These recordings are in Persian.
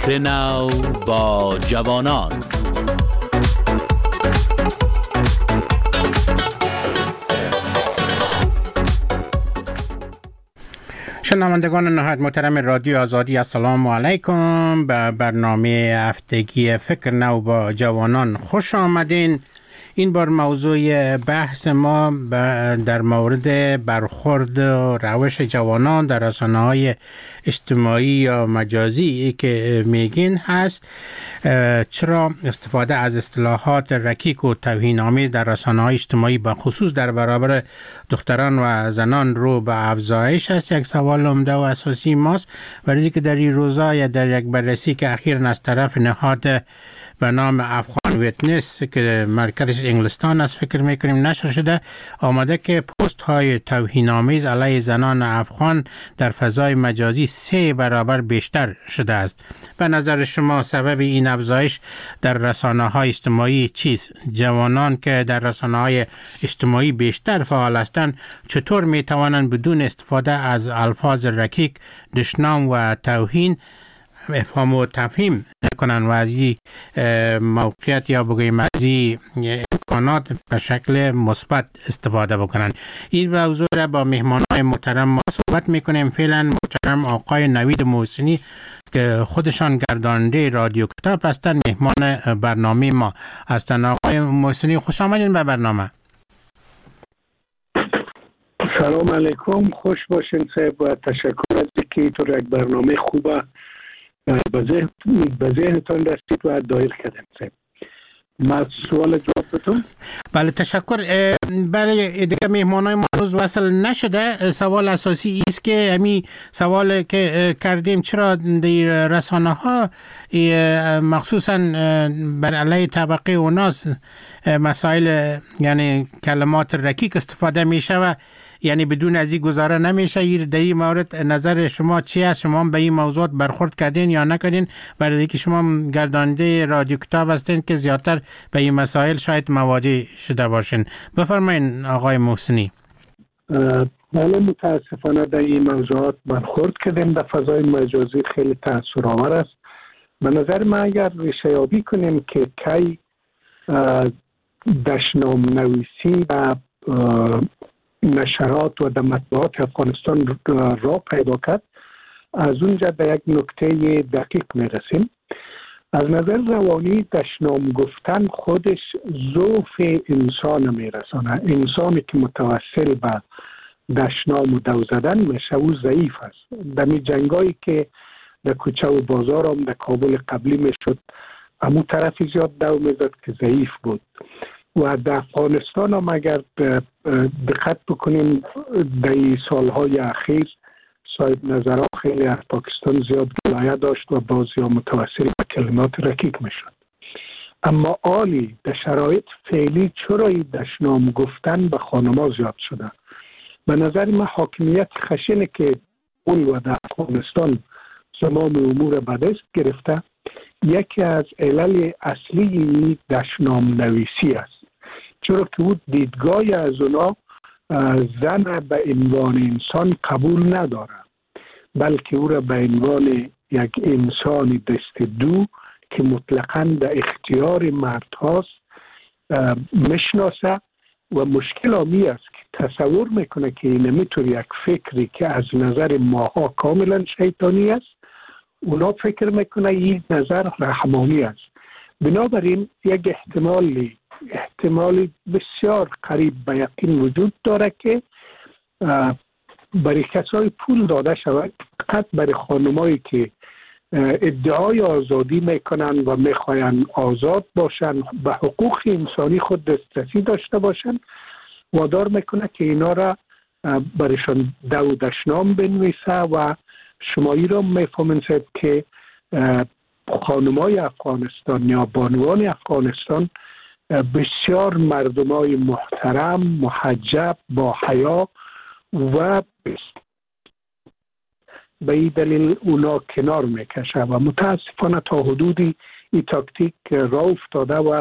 فکر نو با جوانان. شنوندگان نهایت محترم رادیو آزادی، السلام علیکم. به برنامه هفتگی فکر نو با جوانان خوش آمدین. این بار موضوع بحث ما در مورد برخورد و روش جوانان در رسانه‌های اجتماعی یا مجازی که میگین هست. چرا استفاده از اصطلاحات رکیک و توهین‌آمیز در رسانه‌های اجتماعی به خصوص در برابر دختران و زنان رو به افزایش است؟ یک سوال عمده و اساسی ماست. ولی که در این روزا یا در یک بررسی که اخیراً از طرف نهاد به نام افغان ویتنس که مرکزش انگلستان است فکر میکنیم نشر شده، آمده که پست های توهین‌آمیز علیه زنان افغان در فضای مجازی 3 برابر بیشتر شده است. به نظر شما سبب این افزایش در رسانه های اجتماعی چیست؟ جوانان که در رسانه های اجتماعی بیشتر فعال هستند چطور میتوانند بدون استفاده از الفاظ رکیک، دشنام و توهین افهام و تفهیم کنن و از این موقعیت یا بگویم از این امکانات به شکل مثبت استفاده بکنن؟ این موضوع را با مهمانان محترم ما صحبت میکنیم. فعلا محترم آقای نوید محسنی که خودشان گرداننده رادیو کتاب هستند مهمان برنامه ما هستند. آقای محسنی خوش آمدین به برنامه. سلام علیکم، خوش باشین صاحب و تشکر از اینکه تو یک برنامه خوبه به ذهنتان رسید و دایر کردم صاحب. ما سوال جواب بتون؟ بله تشکر. برای دیگه مهمانای ما روز وصل نشده، سوال اساسی است که همین سوال که کردیم چرا در رسانه ها مخصوصا بر علیه طبقه اوناس مسائل یعنی کلمات رکیک استفاده میشه و یعنی بدون از این گزاره نمیشه. در این مورد نظر شما چی است؟ شما به این موضوعات برخورد کردین یا نکردین؟ برای اینکه شما گرداننده رادیو کتاب هستین که زیادتر به این مسائل شاید مواجه شده باشین. بفرمایین آقای محسنی. بله متاسفانه در این موضوعات برخورد کردیم. در فضای مجازی خیلی تأثیرآور است. به نظر من اگر ریشه یابی کنیم که کی دشنام نویسی و نشرات و در مطبوعات افغانستان را پیدا کرد، از اونجا به یک نکته دقیق میرسیم. از نظر روانی دشنام گفتن خودش ضعف انسان میرسانه. انسانی که متوسل به دشنام و دو زدن میشه او ضعیف است. در می جنگایی که در کوچه و بازار هم در کابل قبلی میشد امو طرفی زیاد دو میزد که ضعیف بود و در افغانستان هم اگر دقت بکنیم در سالهای اخیر صاحب نظرها خیلی از پاکستان زیاد گلایه داشت و بعضی ها متوسل به کلمات رکیک میشد. اما عالی در شرایط فعلی چرا دشنام گفتن به خانم‌ها زیاد شده؟ به نظر من حاکمیت خشنه که اون و در افغانستان زمام امور به دست گرفته. یکی از علل اصلی دشنام نویسی است، چرا که او دیدگاهی از اونا زن به عنوان انسان قبول نداره، بلکه او را به عنوان یک انسان دست دو که مطلقاً در اختیار مرد هاست میشناسه و مشکل آمی است که تصور میکنه که این میتونه یک فکری که از نظر ماها کاملا شیطانی است اونا فکر میکنه این نظر رحمانی است. بنابراین یک احتمالی بسیار قریب به یقین وجود داره که برای کسای پول داده شود، فقط برای خانمایی که ادعای آزادی میکنن و میخواین آزاد باشن، به حقوق انسانی خود دسترسی داشته باشن، وادار میکنه که اینا را برایشان دشنام بنویسه و شمایی را میفهمین که خانمای افغانستان یا بانوان افغانستان بسیار مردمای محترم، محجب، با حیا و به این دلیل اونا کنار میکشه و متاسفانه تا حدودی این تاکتیک را افتاده و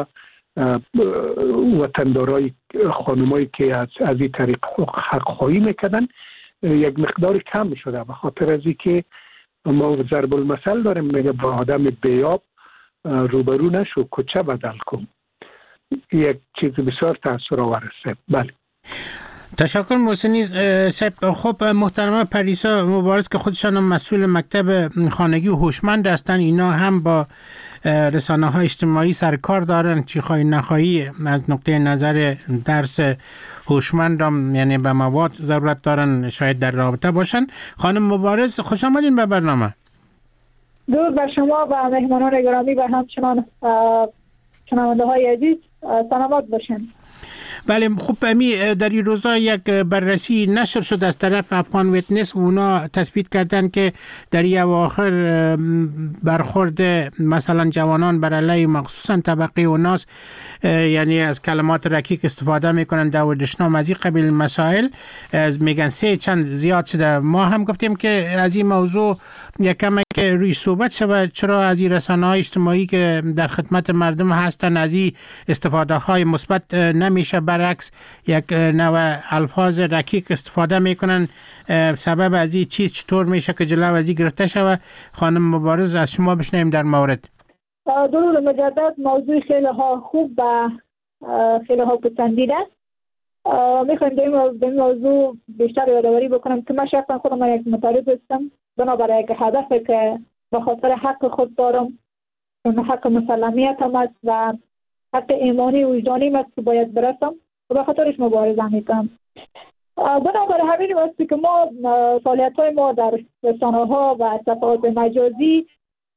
وطندارای خانمایی که از این طریق حق خواهی میکردن یک مقدار کم شده، به خاطر از اینکه ما ضرب المثل داریم، میگه با آدم بیاب روبرو نشو، کوچه بدل کن. یک چیز بسیار تأثیر آور است. بله. تشکر محسنی صاحب. خب محترمه پریسا مبارز که خودشان مسئول مکتب خانگی و هوشمند هستند، اینا هم با رسانه های اجتماعی سرکار دارن، چی خواهی نخواهی از نقطه نظر درس هوشمند هم یعنی به مواد ضرورت دارن، شاید در رابطه باشن. خانم مبارز خوش آمدین به برنامه. درود بر شما و مهمانان گرامی و همچنان شنونده های عزیز، سلامت باشین. بله. خب امی در این روزا یک بررسی نشر شد از طرف افغان ویتنس، اونا تثبیت کردن که در این اواخر برخورد مثلا جوانان بر علیه مخصوصا طبقه اوناس یعنی از کلمات رکیک استفاده میکنن، دعوتشنام از این قبیل مسائل میگن 3 چند زیاد شده. ما هم گفتیم که از این موضوع یکم که روی صحبت شود، چرا از این رسانه‌های اجتماعی که در خدمت مردم هستن از این استفاده های مثبت نمیشه، برعکس یک نوع الفاظ رکیک استفاده میکنن. سبب از این چیز چطور میشه که جلو از این گرفته شود؟ خانم مبارز از شما بشنویم در مورد. درود مجدد. موضوع خیلی ها خوب و خیلی ها پسندیده است. میخوایم در این موضوع بیشتر یادآوری بکنم که من شخصا خودم یک مطالب هستم، بنابراین یک هدفی که به خاطر حق خود دارم، اون حق مسلمیت هم است و حق ایمانی و وجدانی است که باید برسم و به خاطرش مبارزه میکنم. بنابراین همین است که ما فعالیت‌های ما در رسانه‌ها و صفحات مجازی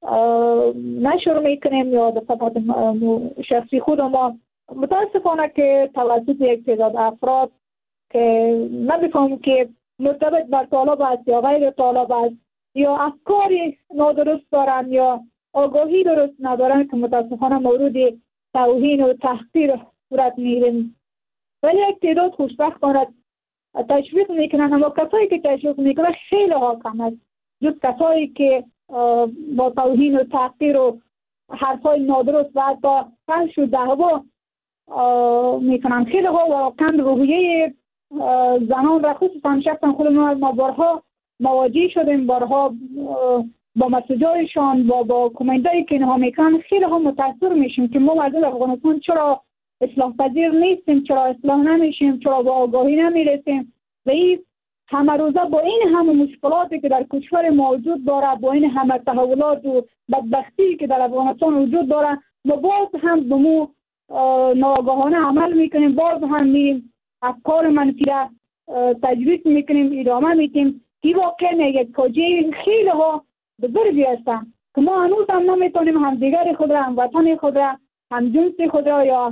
نشر میکنیم یا در صفحات شخصی خود ما متاسفانه که توسط یک تعداد افراد که نمی‌فهمم که مرتبط بر طالب است یا غیر طالب است یا افکاری نادرست دارن یا آگاهی درست ندارن که متاسفانه مورد توهین و تحقیر صورت میگیریم، ولی یک تعداد خوشبختانه تشویق میکنن. اما کسایی که تشویق میکنن خیلی ها کم است، جز کسایی که با توهین و تحقیر و حرفای نادرست و حتی فحش و دعوا میکنن. خیلی ها واقعا روحیه زنان را خصوصا شخصا خود ما بارها مواجه شدیم، بارها با مسیجایشان با کامنتایی که اینها میکنن خیلی ها متاثر میشیم که ما مردم افغانستان چرا اصلاح پذیر نیستیم، چرا اصلاح نمیشیم، چرا با آگاهی نمیرسیم. و این همه روزه با این همه مشکلاتی که در کشور موجود داره، با این همه تحولات و بدبختی که در افغانستان وجود داره، ما باز هم به مو ناآگاهانه عمل میکنیم، باز هم میریم افکار منفی را تجویز میکنیم، ادامه میدیم که واقعا یک فاجعه خیلی ها بزرگی هستن که ما هنوز هم نمیتونیم همدیگر خود را، هموطن خود را، همجنس خود را یا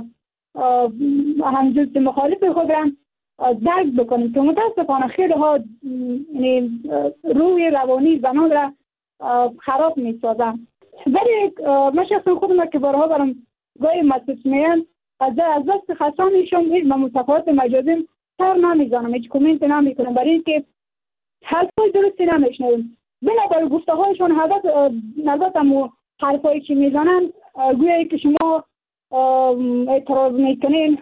همجنس مخالف خود را درک بکنیم که متاسفانه خیلی ها روی روانی زنان را خراب میسازن. ولی من شخصا خودم که بارها برام گاهی مسیج میان از دست خستانشون هیچ به صفحات مجازی سر نمیزنم، هیچ کامنت نمیکنم، برای اینکه حرفای درستی نمیشنویم. بنابراین گفته هایشون نظرتم حرفایی که میزنن گویایی که شما اعتراض میکنین،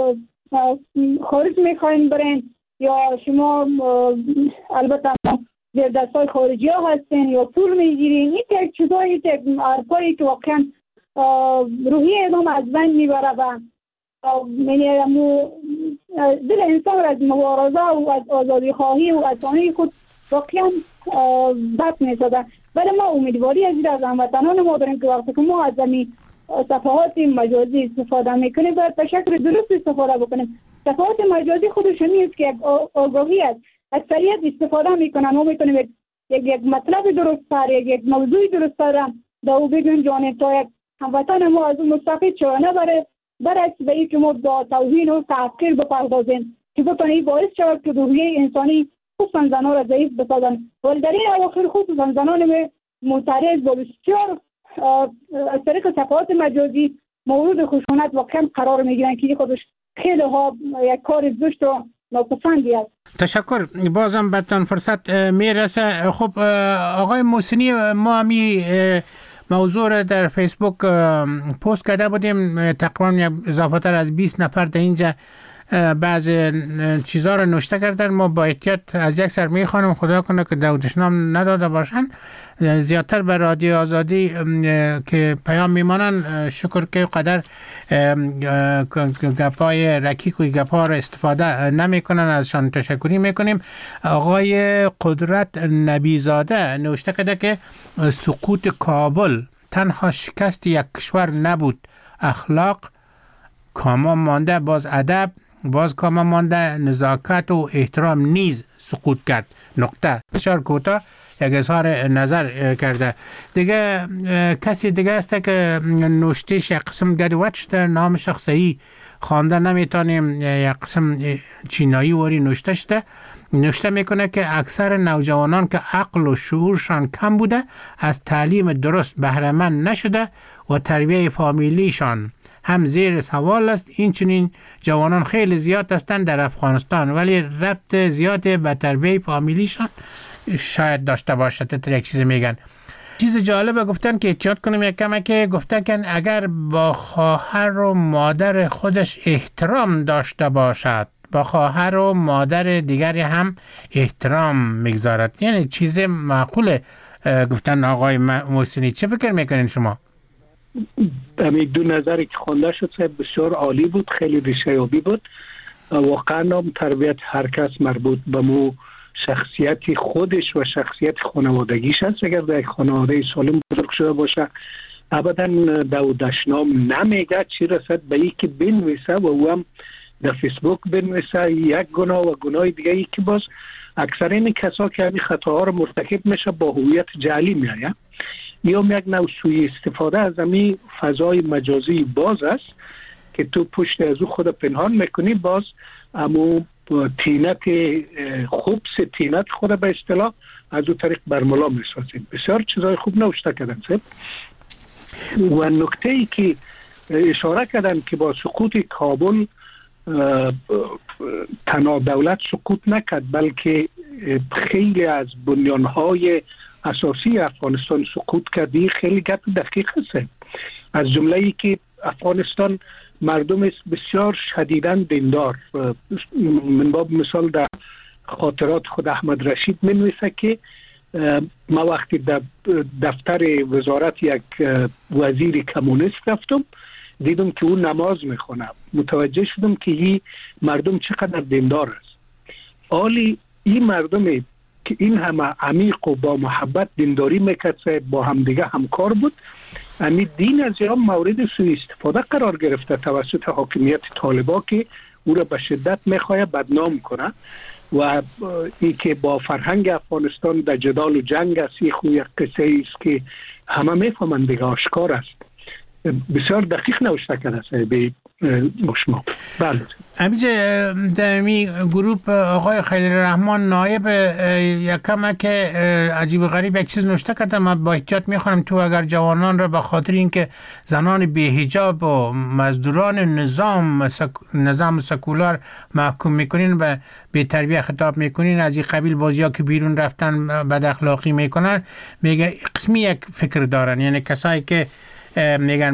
خارج میخواین برین یا شما البته در دستای خارجی ها هستین یا پول میگیرین. این یک چیزایی، یک حرفایی که واقعا روحی ادام از بین میبره و دل انسان از مبارزه و از آزادی خواهی و از آنی خود واقعا بد میزده. ولی ما امیدواری از هموطنان ما داریم که وقتی که ما از زمین صفحات مجازی استفاده میکنیم باید به شکل درست استفاده بکنیم. صفحات مجازی خودش نیست که یک آگاهی است، اکثریت استفاده میکنن. ما میتونیم یک مطلب درست تر، یک موضوع درست تر دو بگیم جانب تا یک هموطن ما از اون مستفید شوه، نه برعکس به این که ما با توهین و تحقیر بپردازیم که بتونه باعث شود که روحیه انسانی خصوصا زنان را ضعیف بسازن. ولی در این اواخر خصوصا زنان معترض با بسیار از طریق صفحات مجازی مورد خشونت واقعا قرار میگیرن که خودش خیلی ها یک کار زشت و ناپسندی است. تشکر. بازم برتان فرصت میرسه. خب آقای محسنی، ما همی موضوع را در فیسبوک پست کرده بودیم، تقریبا اضافه تر از 20 نفر در اینجا بعض چیزها رو نوشته کردن. ما با احتیاط از یک سر میخوانم، خدا کنه که دودشنام نداده باشن. زیادتر به رادیو آزادی که پیام میمانن شکر که قدر گپای رکیک و گپا رو استفاده نمیکنن، ازشان تشکری میکنیم. آقای قدرت نبیزاده نوشته کرده که سقوط کابل تنها شکست یک کشور نبود، اخلاق کاما مانده، باز ادب باز کاما مانده، نزاکت و احترام نیز سقوط کرد. نقطه. بسیار کوتاه یک اظهار نظر کرده. دیگه کسی دیگه است که نوشتهش یک قسم گدوت شده، نام شخصی خوانده نمیتونیم، یک قسم چینایی وری نوشته شده. نوشته میکنه که اکثر نوجوانان که عقل و شعورشان کم بوده از تعلیم درست بهره مند نشده و تربیه فامیلیشان هم زیر سوال است. این چنین جوانان خیلی زیاد هستند در افغانستان، ولی ربط زیاد به تربیه فامیلیشان شاید داشته باشه. تا یک چیز میگن. چیز جالبه گفتن که احتیاط کنیم یک کمه، که گفتن که اگر با خواهر و مادر خودش احترام داشته باشد، با خواهر و مادر دیگری هم احترام میگذارد. یعنی چیز معقوله گفتن آقای محسنی. چه فکر میکنین شما؟ همین دو نظری که خوانده شد بسیار عالی بود، خیلی ریشه‌یابی بود. واقعا هم تربیت هر کس مربوط به مو شخصیت خودش و شخصیت خانوادگیش است. اگر در یک خانواده سالم بزرگ شده باشه ابدا دودشنام نمیگه، چی رسد به یکی بنویسه و او هم در فیسبوک بنویسه یک گناه و گناه دیگه. یکی باز اکثر این کسا که همین خطاها رو مرتکب میشه با هویت جعلی میآید، یا یک نوع سوء استفاده از همین فضای مجازی باز است که تو پشت از او خود پنهان میکنی، باز امو تینت خوبس تینت خود به اصطلاح از او طریق برملا میسازیم. بسیار چیزای خوب نوشته کردن صاحب. و نکته ای که اشاره کردن که با سقوط کابل تنها دولت سقوط نکرد، بلکه خیلی از بنیانهای اساسی افغانستان سقوط کردی. خیلی گپ دقیق هست. از جمله ای که افغانستان مردم است بسیار شدیداً دیندار. من باب مثال در خاطرات خود احمد رشید منویسه که ما وقتی در دفتر وزارت یک وزیر کمونیست رفتم، دیدم که او نماز میخونه، متوجه شدم که این مردم چقدر دیندار است. حالی این مردم که این همه عمیق و با محبت دینداری میکرد، با همدیگه همکار بود، امی دین از این مورد سوء استفاده قرار گرفته توسط حاکمیت طالبا که او را به شدت میخواه بدنام کنه و ای که با فرهنگ افغانستان در جدال و جنگ است. این خوی قصه است که همه میفهمن دیگه، آشکار است. بسیار دقیق نوشته کرده به شما. بله امیجه در می گروپ آقای خلیل رحمان نایب یکم که عجیب و غریب یک چیز نوشته کردم، من با احتیاط میخوانم. تو اگر جوانان را به خاطر اینکه زنان بی‌حجاب و مزدوران نظام سکولار محکوم میکنین و به تربیه خطاب میکنین، از این قبیل بازیا که بیرون رفتن بد اخلاقی میکنن، میگه قسمی یک فکر دارن. یعنی کسایی که میگن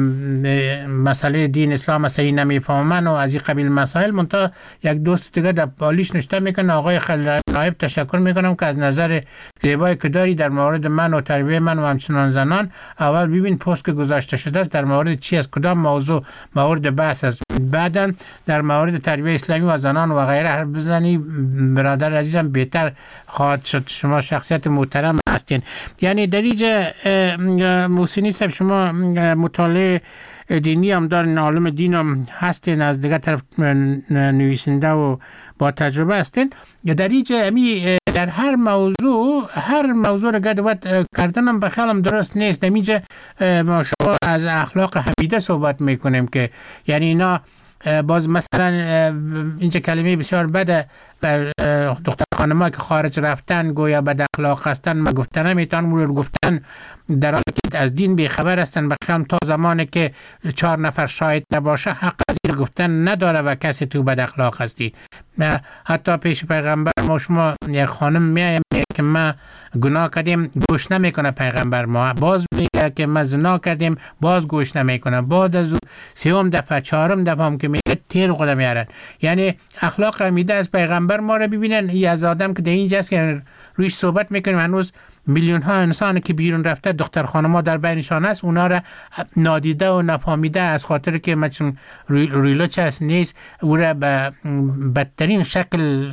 مسئله دین اسلام صحیح نمیفهمن و از این قبیل مسائل. منتها یک دوست دیگه در پالیش نشته میکنه آقای خلیل نایب تشکر میکنم که از نظر زیبایی که داری در مورد من و تربیه من و همچنان زنان، اول ببین پست که گذاشته شده است در مورد چی است، کدام موضوع مورد بحث است، بعدا در مورد تربیه اسلامی و زنان و غیره حرف بزنی. برادر عزیزم بهتر خواهد شد. شما شخصیت محترم هستین. یعنی در اینجا محسنی صاحب شما مطالعه دینی هم دارین، عالم دین هم هستین، از دیگه طرف نویسنده و با تجربه هستین. در اینجا در هر موضوع را گدوت کردنم به خیالم درست نیست. در اینجا ما شما از اخلاق حمیده صحبت میکنیم که یعنی اینا باز مثلا اینجا کلمه بسیار بده بر دختر خانم‌ها که خارج رفتن گویا بد اخلاق هستن، ما گفتن نمیتونم رو گفتن در حالی که از دین بیخبر هستن. بخیام تا زمانی که 4 نفر شاهد نباشه حق از این گفتن نداره و کسی تو بد اخلاق هستی. حتی پیش پیغمبر ما شما یک خانم میایم که ما گناه کردیم گوش نمیکنه، پیغمبر ما باز میگه که ما زنا کردیم باز گوش نمیکنه، بعد از 3م دفعه 4م دفعه هم که میگه تیر خودم میارن. یعنی اخلاق حمیده از پیغمبر ما رو ببینن، یه از آدم که در اینجاست که رویش صحبت میکنیم، هنوز میلیون ها انسان که بیرون رفته دختر خانم‌ها در بینشان است، اونا را نادیده و نفهمیده از خاطر که مثلا ریلو چست نیست، او را به بدترین شکل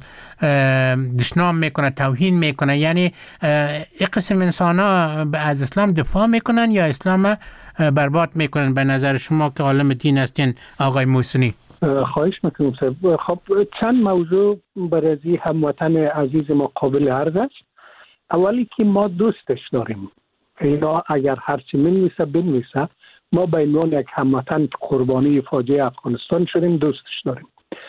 دشنام میکنه، توهین میکنه. یعنی این قسم انسان ها از اسلام دفاع میکنن یا اسلام برباد میکنن به نظر شما که عالم دین هستین آقای محسنی؟ خواهش میکنم صاحب. خب چند موضوع برای هموطن عزیز ما قابل عرض است. اولی که ما دوستش داریم، اینا اگر هرچی بنویسه ما به عنوان یک هموطن قربانی فاجعه افغانستان شدیم، دوستش داریم.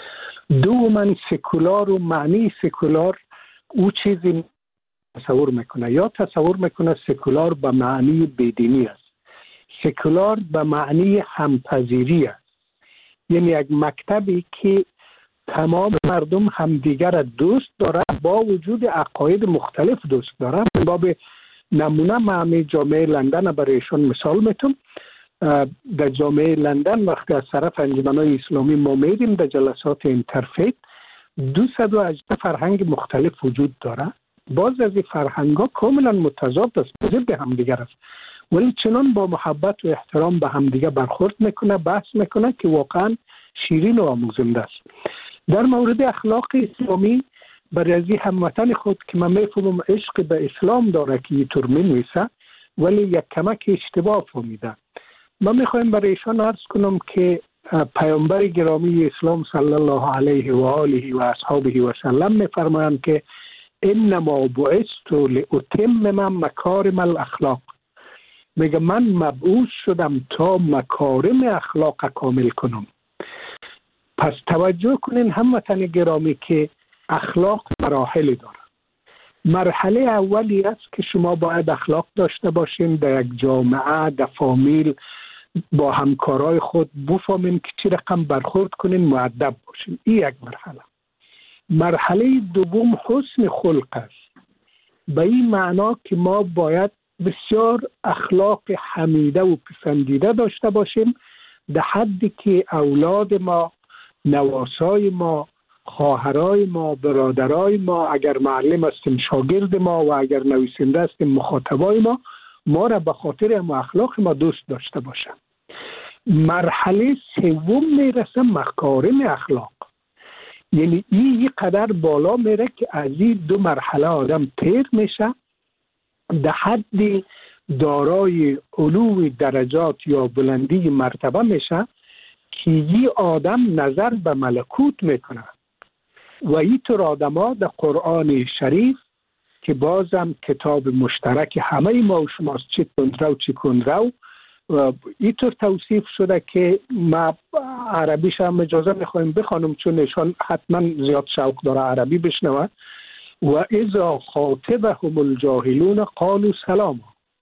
دوما سکولار و معنی سکولار او چیزی تصور میکنه، یا تصور میکنه سکولار به معنی بیدینی است، سکولار به معنی همپذیری است. یعنی یک مکتبی که تمام مردم همدیگر را دوست داره با وجود عقاید مختلف دوست داره. باب نمونه ما همه جامعه لندن برایشون مثال میتونم. در جامعه لندن وقتی از طرف انجمنهای اسلامی ما میدیم در جلسات اینترفیت 218 فرهنگ مختلف وجود داره. باز از این فرهنگ ها کاملا متضاد است، ضد همدیگر است، ولی چنان با محبت و احترام به همدیگر برخورد میکنه، بحث میکنه که واقعا شیرین و آموزنده است. در مورد اخلاق اسلامی برای هموطن خود که من میفهمم عشق به اسلام داره که اینطور منویسه، ولی یک کمک اشتباه فهمیده. من میخوایم برایشان عرض کنم که پیامبر گرامی اسلام صلی الله علیه و آله و اصحابه و سلم میفرمایند که انما بعثت لاتمم مکارم الاخلاق. میگه من مبعوث شدم تا مکارم اخلاق کامل کنم. پس توجه کنین هموطن گرامی که اخلاق مراحل داره. مرحله اولی است که شما باید اخلاق داشته باشین در یک جامعه، در فامیل، با همکارای خود بفهمین که چی رقم برخورد کنین، مؤدب باشین. این یک مرحله. مرحله دوم حسن خلق است. به این معنا که ما باید بسیار اخلاق حمیده و پسندیده داشته باشیم، در حدی که اولاد ما، نواسای ما، خواهرای ما، برادرای ما، اگر معلم هستیم شاگرد ما و اگر نویسنده هستیم مخاطبای ما را به خاطر اخلاق ما دوست داشته باشن. مرحله سوم میرسه مکارم اخلاق. یعنی این قدر بالا میره که از این دو مرحله آدم تیر میشه، در حد دارای علو درجات یا بلندی مرتبه میشه که این آدم نظر به ملکوت میکنه. و اینطور آدم ها در قرآن شریف که بازم کتاب مشترک همه ما و شماست، چی کندرو چی کندرو، اینطور توصیف شده که ما عربیش هم اجازه میخوایم بخوانم چون نشان حتما زیاد شوق داره عربی بشنوه. و اذا خاطبهم الجاهلون قالوا سلاما.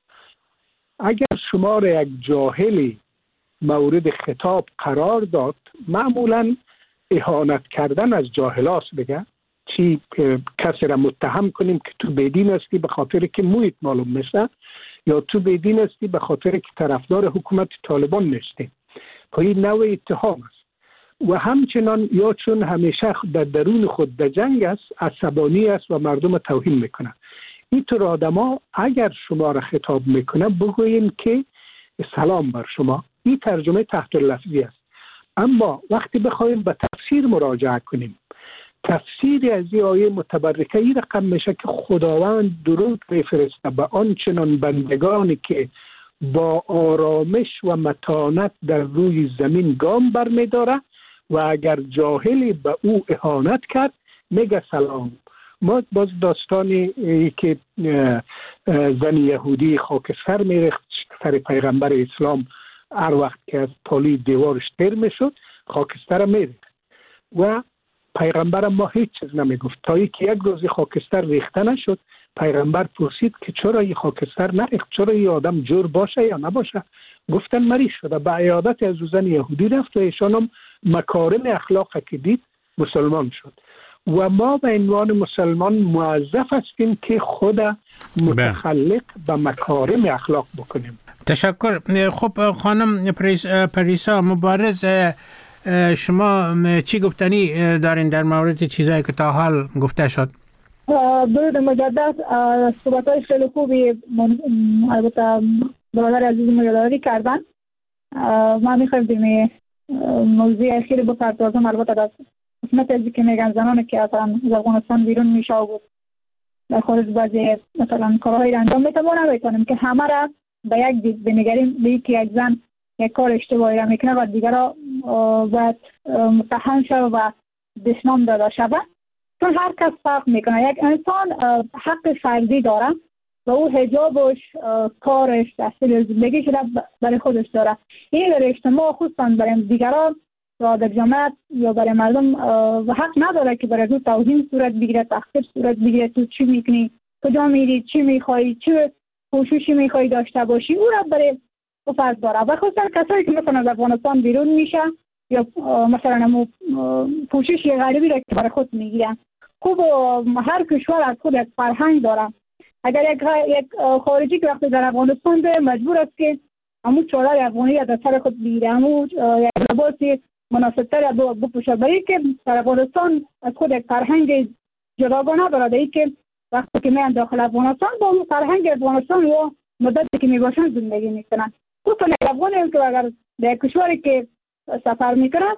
اگر شما را یک جاهلی مورد خطاب قرار داد، معمولا اهانت کردن از جاهلاست بگه، چی کسی را متهم کنیم که تو بیدین هستی به خاطر که مویت معلوم میشه، یا تو بیدین هستی به خاطر که طرفدار حکومت طالبان نیستی. این نوع اتهام است. و همچنان یا چون همیشه در درون خود در جنگ است، عصبانی است و مردم توهین میکنه. اینطور آدما اگر شما را خطاب میکنه بگوین که سلام بر شما. این ترجمه تحت لفظی است. اما وقتی بخوایم به تفسیر مراجعه کنیم، تفسیر از این آیه متبرکه این رقم میشه که خداوند درود میفرسته به آنچنان بندگانی که با آرامش و متانت در روی زمین گام برمیداره و اگر جاهلی به او اهانت کرد میگه سلام. ما باز داستانی که زن یهودی خاکستر میریخت سر پیغمبر اسلام، هر وقت که از پالی دیوارش تیر میشد خاکستر میریخت و پیغمبر ما هیچ چیز نمیگفت تا اینکه یک روزی خاکستر ریخته نشد. پیغمبر پرسید که چرا این خاکستر نریخت، چرا این آدم جور باشه یا نباشه؟ گفتن مریض شده. به عیادت از زن یهودی رفت و ایشان هم مکارم اخلاق که دید مسلمان شد. و ما به عنوان مسلمان موظف هستیم که خود متخلق به مکارم اخلاق بکنیم. تشکر. خب خانم پریسا مبارز، شما چی گفتنی دارین در مورد چیزایی که تا حال گفته شد؟ درود مجدد. صحبت‌های خیلی خوبی البته برادر عزیز مجددی کردن. ما می‌خوایم به موضوع خیلی بپردازم. البته در قسمت ازی که میگن زنانی که اصلا از افغانستان بیرون میشه و در خارج بعضی مثلا کارهایی انجام میده، ما نمیتونیم که همه را به یک دید بنگریم، به یک زن یک کار اشتباهی را میکنه و دیگرها باید متهم شد و دشنام داده شود، چون هر کس فرق میکنه. یک انسان حق فردی داره و او حجابش، کارش، تحصیل زندگیش را برای خودش داره. این در اجتماع خصوصا برای دیگران و در جامعه یا برای مردم و حق نداره که برای تو توهین صورت بگیره، تحقیر صورت بگیره. تو چی میکنی، کجا میری، چی میخوای، چه کوششی میخوای داشته باشی، او را برای فرض داره. و خصوصا کسایی که مثلا از افغانستان بیرون میشه یا مثلا کوشش غریبی را که برای خود میگیرن. خوب هر کشور از خود یک فرهنگ داره. اگر یک خارجی که وقتی در افغانستان به مجبور است که همو چادر افغانی از سر خود بگیره، همو یک لباسی مناسبتر بپوشه، برای که در افغانستان از خود یک فرهنگ جداگانه داره. ای که وقتی که میان داخل افغانستان با فرهنگ افغانستان و مدتی که میباشن زندگی میکنن. خصوصا افغانی هم که اگر در کشوری که سفر میکنن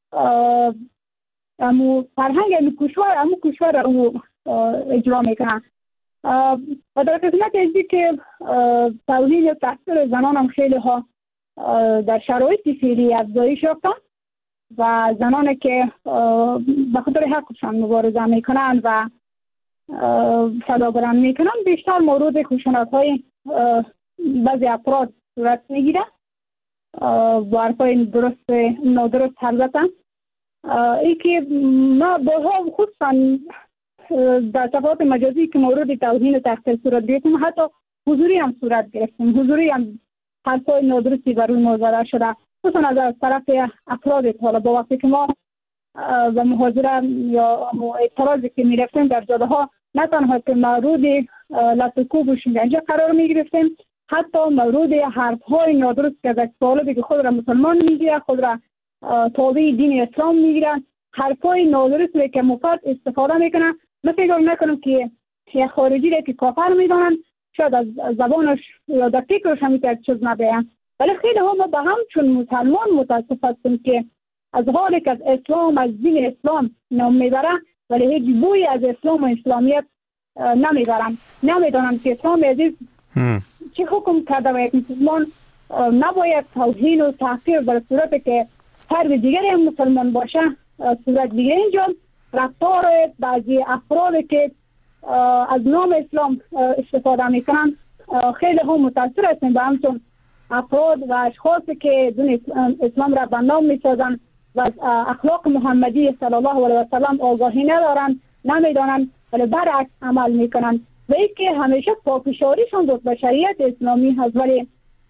همو فرهنگ همو کشور او اجرا میکنن. و در قسمت ازی که توهین و تحقیر زنان هم خیلی ها در شرایط فعلی افزایش یافتن و زنانی که به خاطر حقشان مبارزه میکنن و فداگران میکنن بیشتر مورد خشونت‌های بعضی افراد صورت میگیره و حرفای نادرست البته. ای که ما باها خصوصا در صفحات مجازی که مورد توهین و تحقیر صورت گرفتیم، حتی حضوری هم صورت گرفتیم، حضوری هم حرفای نادرستی بر اون موضوع شده، خصوصا از طرف افراد طالب. با وقتی که ما و مهاجره یا اعتراضی که میرفتیم در جاده ها، نه تنها که مورد لطکوب و شکنجه قرار میگرفتیم، حتی مورد حرفهای نادرست که از طالبی که خود را مسلمان میگیره، خود را تابع دین اسلام میگیرن، حرفای نادرستی که مفرد استفاده میکنن. من فکر میکنم که یک خارجی را که کافر میدانن شاید از زبانش یا در فکرش هم یک چیز نبیان، ولی خیلی ها ما به هم چون مسلمان متاسف هستیم که از حالی که از اسلام، از دین اسلام نام میبرن ولی هیچ بوی از اسلام و اسلامیت نمیبرن. نمیدانم که اسلام عزیز چه حکم کرده و یک مسلمان نباید توهین و تحقیر در صورتی که فرد دیگری هم مسلمان باشه صورت بگیره. اینجا رفتار بعضی افرادی که از نام اسلام استفاده میکنن خیلی هم متاثر هستیم به همچون افراد و اشخاصی که دین اسلام را به نام میسازن و از اخلاق محمدی صلی الله علیه و سلم آگاهی ندارن، نمیدانن ولی برعکس عمل میکنن و ای که همیشه پافشاریشون بود به شریعت اسلامی هست. ولی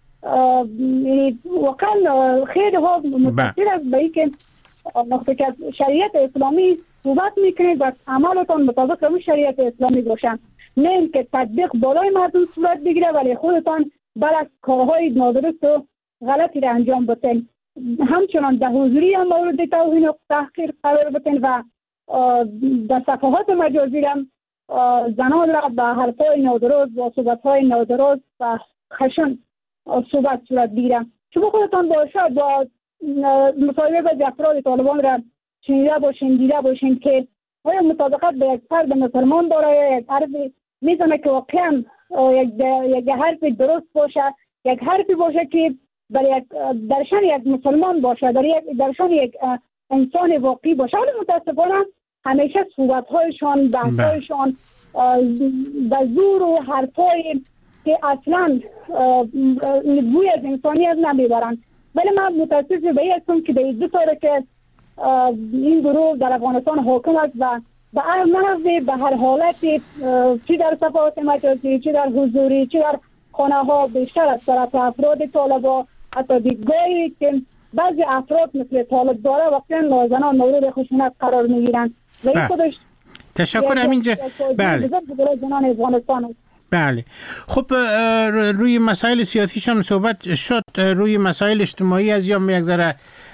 واقعا خیلی ها متاثر است به ای که وقتی که شریعت اسلامی صحبت میکنید و عملتان مطابق همون شریعت اسلامی باشن، نه اینکه تطبیق بالای مردم صورت بگیره ولی خودتان برعکس کارهای نادرست و غلطی را انجام بدین. همچنان در حضوری هم مورد توهین و تحقیر قرار بدین و در صفحات مجازی هم زنان را به حرفهای نادرست و صحبتهای نادرست و خشن صحبت صورت بگیره. شما خودتان باشد با مصاحبه با افراد طالبان را شنیده باشین، دیده باشین که آیا مطابقت به یک فرد مسلمان داره یا یک حرفی میزنه که واقعا یک حرفی درست باشه، یک حرفی باشه که درشان یک مسلمان باشه، درشان یک انسان واقعی باشه. ولی متاسفانه همیشه صحبت‌هایشان، بحث‌هایشان به زور و حرف‌های که اصلا بوی از انسانیت نمیبرن. ولی من متاسف به این هستم که به 2 ساله که این گروه در افغانستان حاکم است و به هر نحوی به هر حالتی چی در صفحات مجازی، چی در حضوری، چی در خانه ها بیشتر از طرف افراد طالبا، حتی دیدگاهی که بعضی افراد مثل طالب داره واقعا زنان مورد خشونت قرار میگیرن و این خودش تشکر. همینجا بله زنان افغانستان است. بله. خب روی مسائل سیاسیشان صحبت شد، روی مسائل اجتماعی از یا یک ذره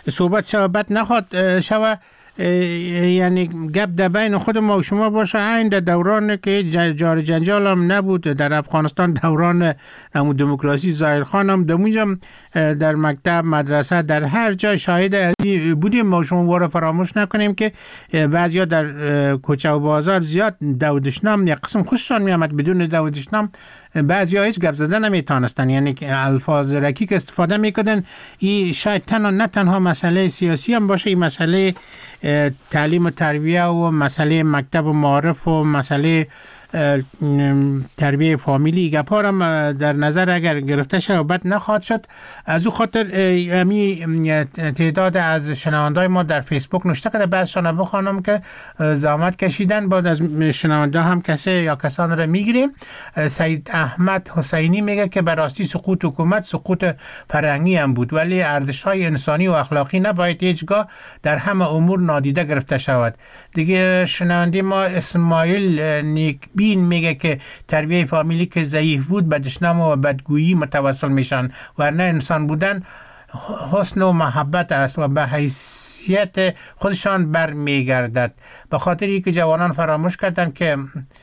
صحبت شبت نخواد شوه، یعنی گپ در بین خود ما و شما باشه. این در دوران که جار جنجال هم نبود در افغانستان، دوران دموکراسی ظاهرخان هم دمونجا در مکتب مدرسه در هر جای شاهد ازی بودیم. ما شما واره فراموش نکنیم که بعضیا در کوچه و بازار زیاد دودشنام یا قسم خوششان میامد، بدون دودشنام بعضی ها هیچ گپ زدن نمیتونستن، یعنی الفاظ رکیک استفاده میکردن. این شاید نه تنها مسئله سیاسی هم باشه، این مسئله تعلیم و تربیه و مسئله مکتب و معارف و مسئله تربیه فامیلی گپار هم در نظر اگر گرفته شد و بد نخواهد شد. از او خاطر امی تعداد از شنوندای ما در فیسبوک نوشته که بعضشان بخوانم که زحمت کشیدن، بعد از شنونده هم کسی یا کسان را میگیریم. سید احمد حسینی میگه که براستی سقوط حکومت سقوط فرهنگی هم بود، ولی ارزش‌های انسانی و اخلاقی نباید هیچگاه در همه امور نادیده گرفته شود. دیگه شنونده ما اسماعیل نیکبین میگه که تربیه فامیلی که ضعیف بود بدشنام و بدگویی متوسل میشن، ورنه انسان بودن حسن و محبت است و به حیثیت خودشان بر میگردد. به خاطری که جوانان فراموش کردن که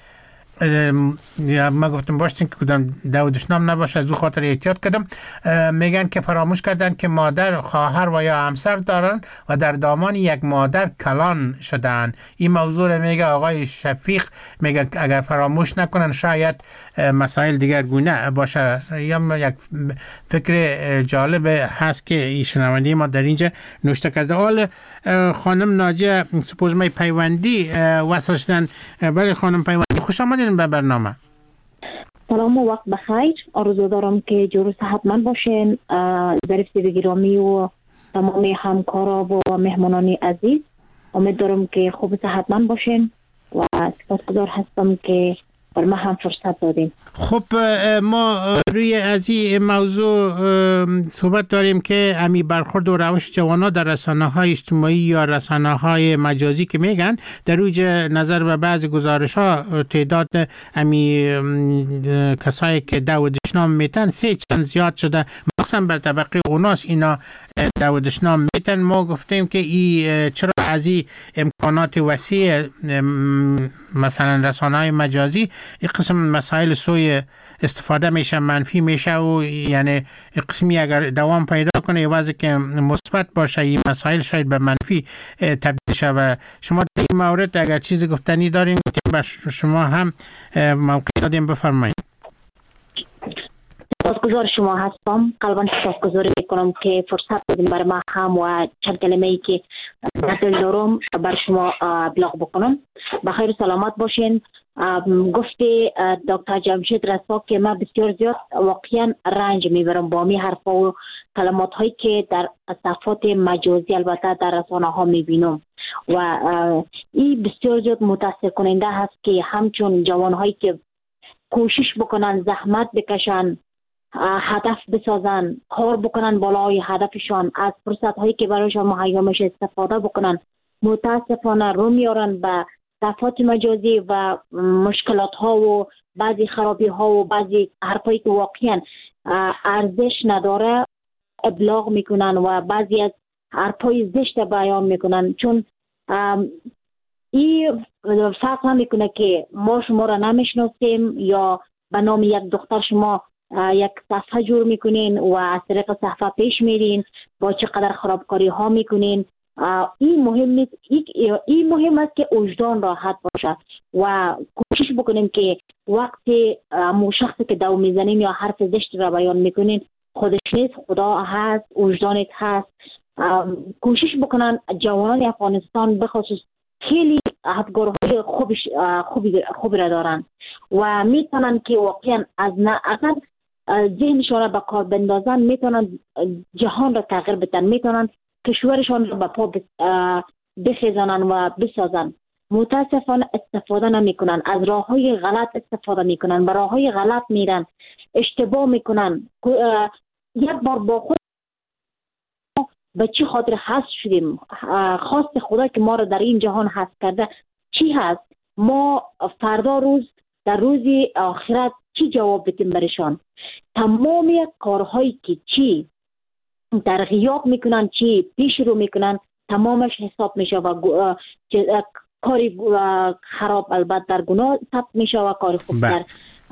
ما گفتم باشین که کدام دودشنام نباشه، از او خاطر احتیاط کردم. میگن که فراموش کردن که مادر خواهر و یا همسر دارن و در دامان یک مادر کلان شدن. این موضوع میگه آقای شفیق، میگه اگر فراموش نکنن شاید مسائل دیگر گونه باشه. یا یک فکر جالب هست که این شنونده ما در اینجا نوشته کرده. حال خانم ناجیه سپوزمای پیوندی وصل شدن. برای خانم پیوندی خوش آمدین به برنامه. سلام و وقت بخیر. آرزو دارم که جور و صحتمند باشین. ظریف سیدی گرامی و تمام همکارا و مهمانان عزیز، امید دارم که خوب صحتمند باشین و سپاسگزار هستم که بر ما هم فرصت دادیم. خب ما روی از این موضوع صحبت داریم که امی برخورد و روش جوانان در رسانه‌های اجتماعی یا رسانه‌های مجازی که میگن، در روی نظر به بعض گزارش‌ها تعداد امی کسایی که دودشنام میتن سه چند زیاد شده، مخصوصا بر طبقه اوناس اینا دودشنام میتن. ما گفتیم که چرا از این امکانات وسیع مثلا رسانه‌های مجازی این قسم مسائل سوی استفاده میشه، منفی میشه و یعنی قسمی اگر دوام پیدا کنه یه وضع که مثبت باشه، این مسائل شاید به منفی تبدیل شه. و شما در این مورد اگر چیزی گفتنی دارین که بر شما هم موقع دادیم بفرمایید. سپاسگزار شما هستم. قلباً سپاسگزاری میکنم که فرصت دادیم برای ما هم و چند کلمه ای که در دل دارم بر شما ابلاغ بکنم. بخیر و سلامت باشین. گفته دکتر جمشید رسا که من بسیار زیاد واقعا رنج میبرم با می حرفا و کلمات هایی که در صفحات مجازی البته در رسانه ها میبینم و این بسیار زیاد متاثر کننده هست که همچون جوان هایی که کوشش بکنن، زحمت بکشن، هدف بسازن، کار بکنن بالای هدفشان، از فرصت هایی که برایشان مهیا میشه استفاده بکنن، متاسفانه رو میارن به صفحات مجازی و مشکلات ها و بعضی خرابی ها و بعضی حرفایی که واقعا ارزش نداره ابلاغ میکنن و بعضی از حرفای زشت بیان میکنن. چون این فرق نمیکنه که ما شما را نمیشناسیم یا به نام یک دختر شما یک صفحه جور میکنین و از طریق صفحه پیش میرین، با چقدر خرابکاری ها میکنین. این مهم نیست. این مهم است که وجدان راحت باشه و کوشش بکنیم که وقتی شخصی که دو میزنین یا حرف زشت را بیان میکنین خودش نیست، خدا هست، وجدانت هست. کوشش بکنن جوانان افغانستان بخصوص خیلی افکارهای خوبی را دارن و میتونن که واقعا اگر ذهنشان را به کار بندازن میتونن جهان را تغییر بدن، میتونن کشورشان را به پا بخیزانن و بسازن. متاسفانه استفاده نمیکنن، از راههای غلط استفاده میکنن، به راههای غلط میرن، اشتباه میکنن. یک بار با خود به چی خاطر هست شدیم؟ خواست خدا که ما را در این جهان هست کرده چی هست؟ ما فردا روز در روز آخرت چی جواب بدیم برشان؟ تمام کارهایی که چی در غیاب میکنن چی پیش رو میکنن تمامش حساب میشه و کاری خراب البته در گناه ثبت میشه و کاری خوب در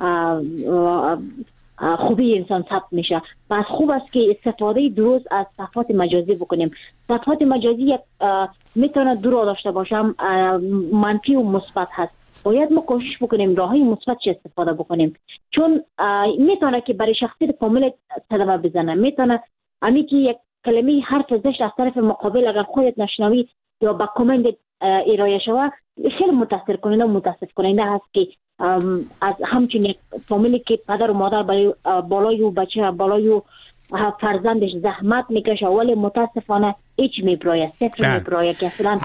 خوبی انسان ثبت میشه. پس خوب است که استفاده درست از صفحات مجازی بکنیم. صفحات مجازی میتونه دو راه داشته باشم، منفی و مثبت هست. باید ما کوشش بکنیم راههای مثبت استفاده بکنیم، چون میتونه که برای شخصیت کامل صدمه بزنه. میتونه امی که یک کلمه حرف زشت از طرف مقابل اگر خودت نشنوی یا با کامنت ارائه شود خیلی متاثر کننده و متاسف کننده هست که از همچین یک فامیلی که پدر و مادر برای بالای و بچه بالای و فرزندش زحمت میکشه ولی متاسفانه هیچ میبرایه صفر میبرایه که اصلا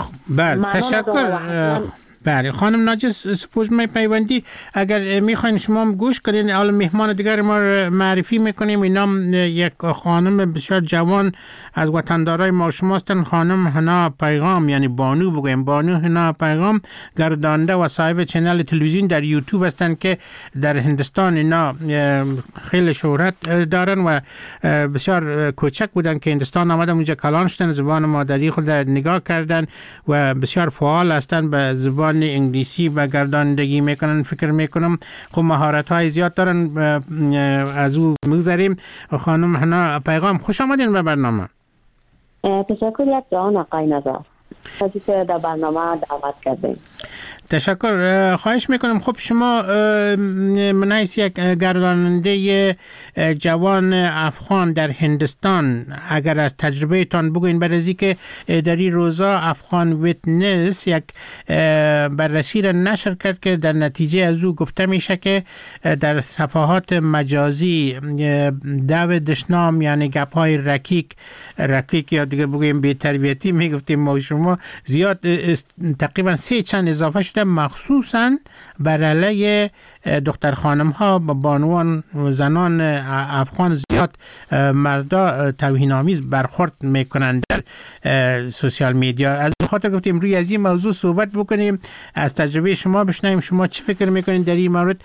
تشکر. بله خانم ناجس سپوز می پیوندی اگر میخواین شما گوش کنین حالا مهمان دیگر ما معرفی میکنیم. اینا یک خانم بسیار جوان از وطندارای ما شما هستن، خانم حنا پیغام، یعنی بانو بگویم، بانو حنا پیغام، گرداننده و صاحب چنل تلویزیون در یوتیوب هستن که در هندستان اینا خیلی شهرت دارن و بسیار کوچک بودن که هندستان آمدن اونجا کلان شدن، زبان مادری خود نگاه کردن و بسیار فعال هستن به زبان انگلیسی و گردانندگی میکنن. فکر میکنم خب مهارت های زیاد دارن. از او میگذاریم. خانم حنا پیغام خوش آمدین به برنامه. تشکر یک جان آقای نظر خواهی که در برنامه دعوت کردیم. تشکر. خواهش میکنم. خب شما من حیث یک گرداننده جوان افغان در هندستان اگر از تجربه تان بگوین برای که در این روزا افغان ویتنس یک بررسی را نشر کرد که در نتیجه از او گفته میشه که در صفحات مجازی دو دشنام یعنی گپ های رکیک یا دیگه بگویم بی تربیتی میگفتیم ما شما زیاد تقریبا 3 چند اضافه شده مخصوصا بر علیه دختر خانم ها با بانوان زنان افغان زیاد مردا توهین آمیز برخورد میکنند در سوشال میدیا. از خاطر گفتیم روی از این موضوع صحبت بکنیم، از تجربه شما بشنویم. شما چی فکر میکنید در این مورد؟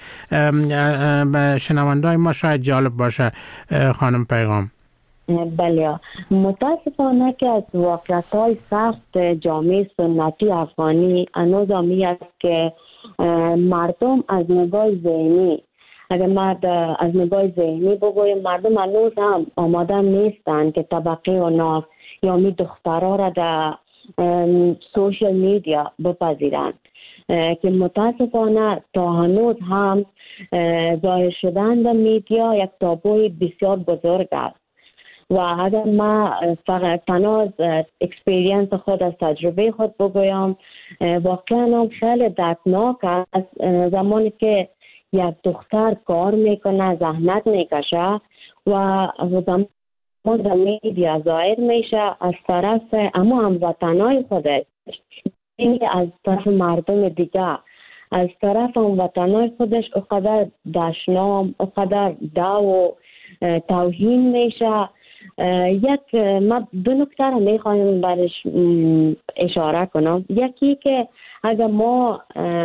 به شنونده‌های ما شاید جالب باشه. خانم پیغام. بله، متاسفانه که از واقعیت‌های سخت جامعه سنتی افغانی هنوز همی است که مردم از نگاه ذهنی، اگر ما از نگاه ذهنی بگویم، مردم هنوز هم آماده نیستند که طبقه اونا یا می دخترها را در سوشل میدیا بپذیرند که متاسفانه تا هنوز هم ظاهر شدن در میدیا یک تابوی بسیار بزرگ است. و اگر ما فقط تنها از اکسپریانس خود، از تجربه خود بگویم، واقعا هم خیلی دردناک است زمانی که یک دختر کار میکنه، زحمت میکشه و زمان در میدیا ظاهر میشه از طرف اما هموطنای خودش، از طرف مردم دیگه، از میرفت وطنای خودش اقدر دشنام اقدر دو توهین میشه. یک ما دو نکته را میخوایم برش اشاره کنم. یکی که اگر ما